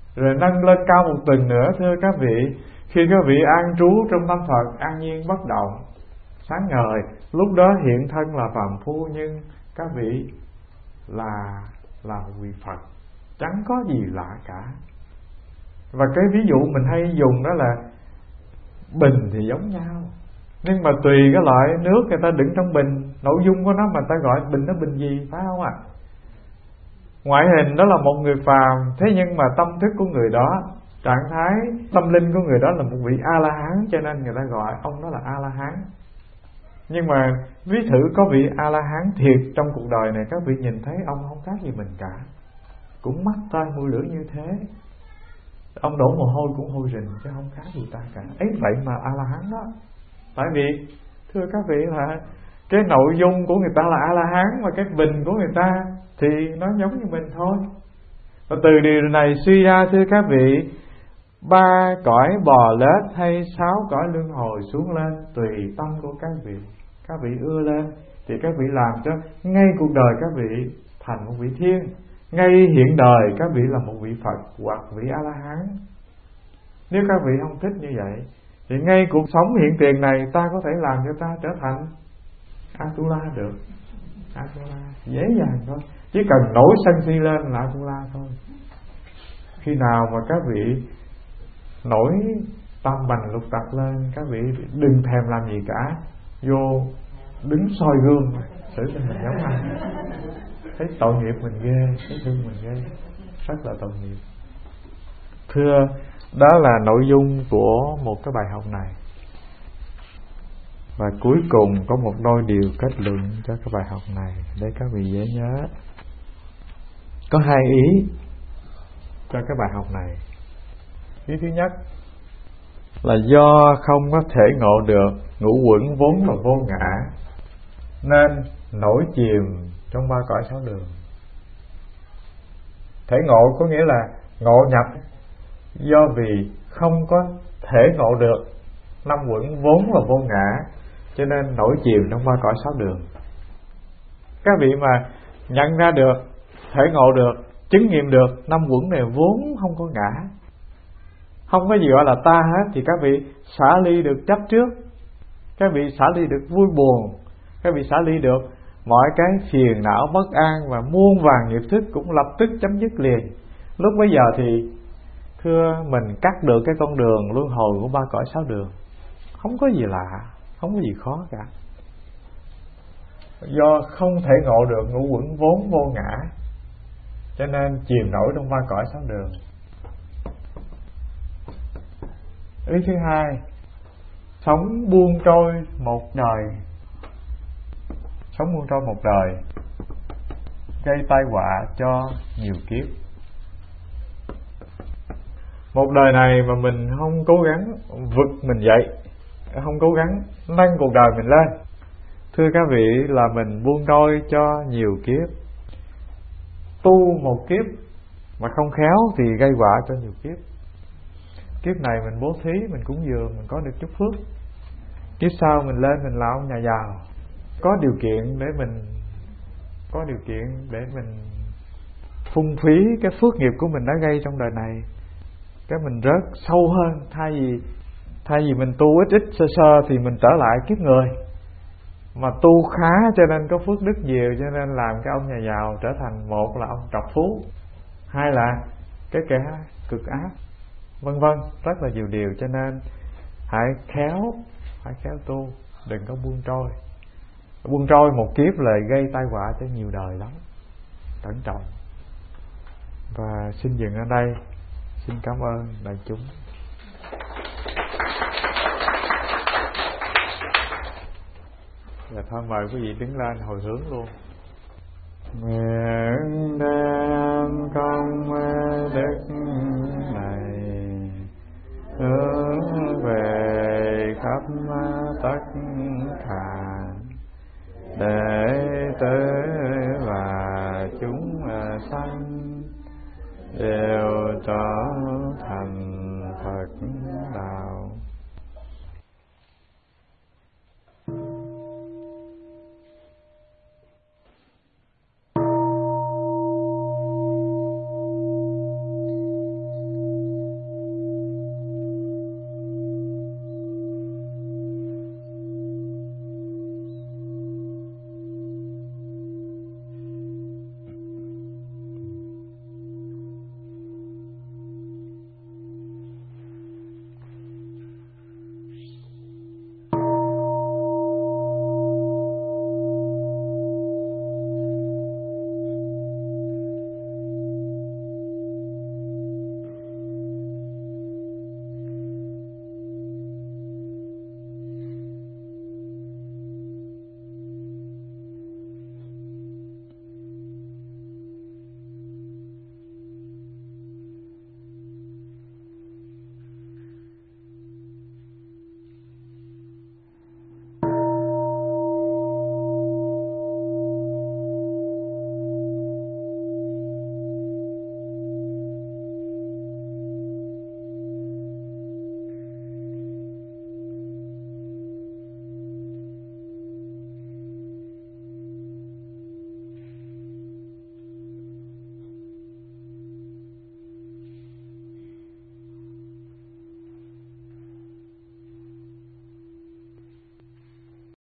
A: rồi nâng lên cao một tầng nữa. Thưa các vị, khi các vị an trú trong tâm Phật, an nhiên bất động, sáng ngời, lúc đó hiện thân là phàm phu, nhưng các vị là là một vị Phật, chẳng có gì lạ cả. Và cái ví dụ mình hay dùng đó là bình thì giống nhau, nhưng mà tùy cái loại nước người ta đựng trong bình, nội dung của nó mà ta gọi bình nó bình gì, phải không ạ? À? Ngoại hình đó là một người phàm, thế nhưng mà tâm thức của người đó, trạng thái tâm linh của người đó là một vị A-la-hán, cho nên người ta gọi ông đó là A-la-hán. Nhưng mà ví thử có vị A-la-hán thiệt trong cuộc đời này, các vị nhìn thấy ông không khác gì mình cả, cũng mắt tai mũi lưỡi như thế, ông đổ mồ hôi cũng hôi rình chứ không khác gì ta cả. Ấy vậy mà A-la-hán đó. Tại vì thưa các vị là cái nội dung của người ta là A-la-hán, mà cái bình của người ta thì nó giống như mình thôi. Và từ điều này suy ra thưa các vị, ba cõi bò lết hay sáu cõi luân hồi xuống lên tùy tâm của các vị. Các vị ưa lên thì các vị làm cho ngay cuộc đời các vị thành một vị thiên, ngay hiện đời các vị là một vị Phật hoặc vị A-la-hán. Nếu các vị không thích như vậy thì ngay cuộc sống hiện tiền này ta có thể làm cho ta trở thành A-tu-la được. A-tu-la dễ dàng thôi, chỉ cần nổi sân si lên là A-tu-la thôi. Khi nào mà các vị nổi tâm bành lục tặc lên, các vị đừng thèm làm gì cả, vô đứng soi gương xử cho mình giống anh, thấy tội nghiệp mình ghê, thấy thương mình ghê, rất là tội nghiệp. Thưa, đó là nội dung của một cái bài học này. Và cuối cùng có một đôi điều kết luận cho cái bài học này để các vị dễ nhớ. Có hai ý cho cái bài học này. Ý thứ nhất là do không có thể ngộ được ngũ uẩn vốn là vô ngã, nên nổi chìm trong ba cõi sáu đường. Thể ngộ có nghĩa là ngộ nhập, do vì không có thể ngộ được năm uẩn vốn là vô ngã, cho nên nổi chìm trong ba cõi sáu đường. Các vị mà nhận ra được, thể ngộ được, chứng nghiệm được năm uẩn này vốn không có ngã, không có gì gọi là ta hết, thì các vị xả ly được chấp trước, các vị xả ly được vui buồn, các vị xả ly được mọi cái phiền não bất an, và muôn vàn nghiệp thức cũng lập tức chấm dứt liền. Lúc bấy giờ thì thưa mình cắt được cái con đường luân hồi của ba cõi sáu đường, không có gì lạ, không có gì khó cả. Do không thể ngộ được ngũ uẩn vốn vô ngã, cho nên chìm nổi trong ba cõi sáu đường. Ý thứ hai, sống buông trôi một đời, sống buông trôi một đời gây tai họa cho nhiều kiếp. Một đời này mà mình không cố gắng vực mình dậy, không cố gắng nâng cuộc đời mình lên, thưa các vị, là mình buông trôi cho nhiều kiếp. Tu một kiếp mà không khéo thì gây họa cho nhiều kiếp. Kiếp này mình bố thí, mình cúng dường, mình có được chút phước. Kiếp sau mình lên mình là ông nhà giàu, có điều kiện để mình có điều kiện để mình phung phí cái phước nghiệp của mình đã gây trong đời này, cái mình rớt sâu hơn. Thay vì thay vì mình tu ít ít sơ sơ thì mình trở lại kiếp người, mà tu khá cho nên có phước đức nhiều, cho nên làm cái ông nhà giàu trở thành, một là ông trọc phú, hai là cái kẻ cực ác, vân vân, rất là nhiều điều. Cho nên hãy khéo, hãy khéo tu, đừng có buông trôi. Buông trôi một kiếp là gây tai họa cho nhiều đời lắm. Cẩn trọng. Và xin dừng ở đây. Xin cảm ơn đại chúng. Và thôi mời quý vị đứng lên hồi hướng luôn. Nguyện đem công đức này hướng về khắp tất cả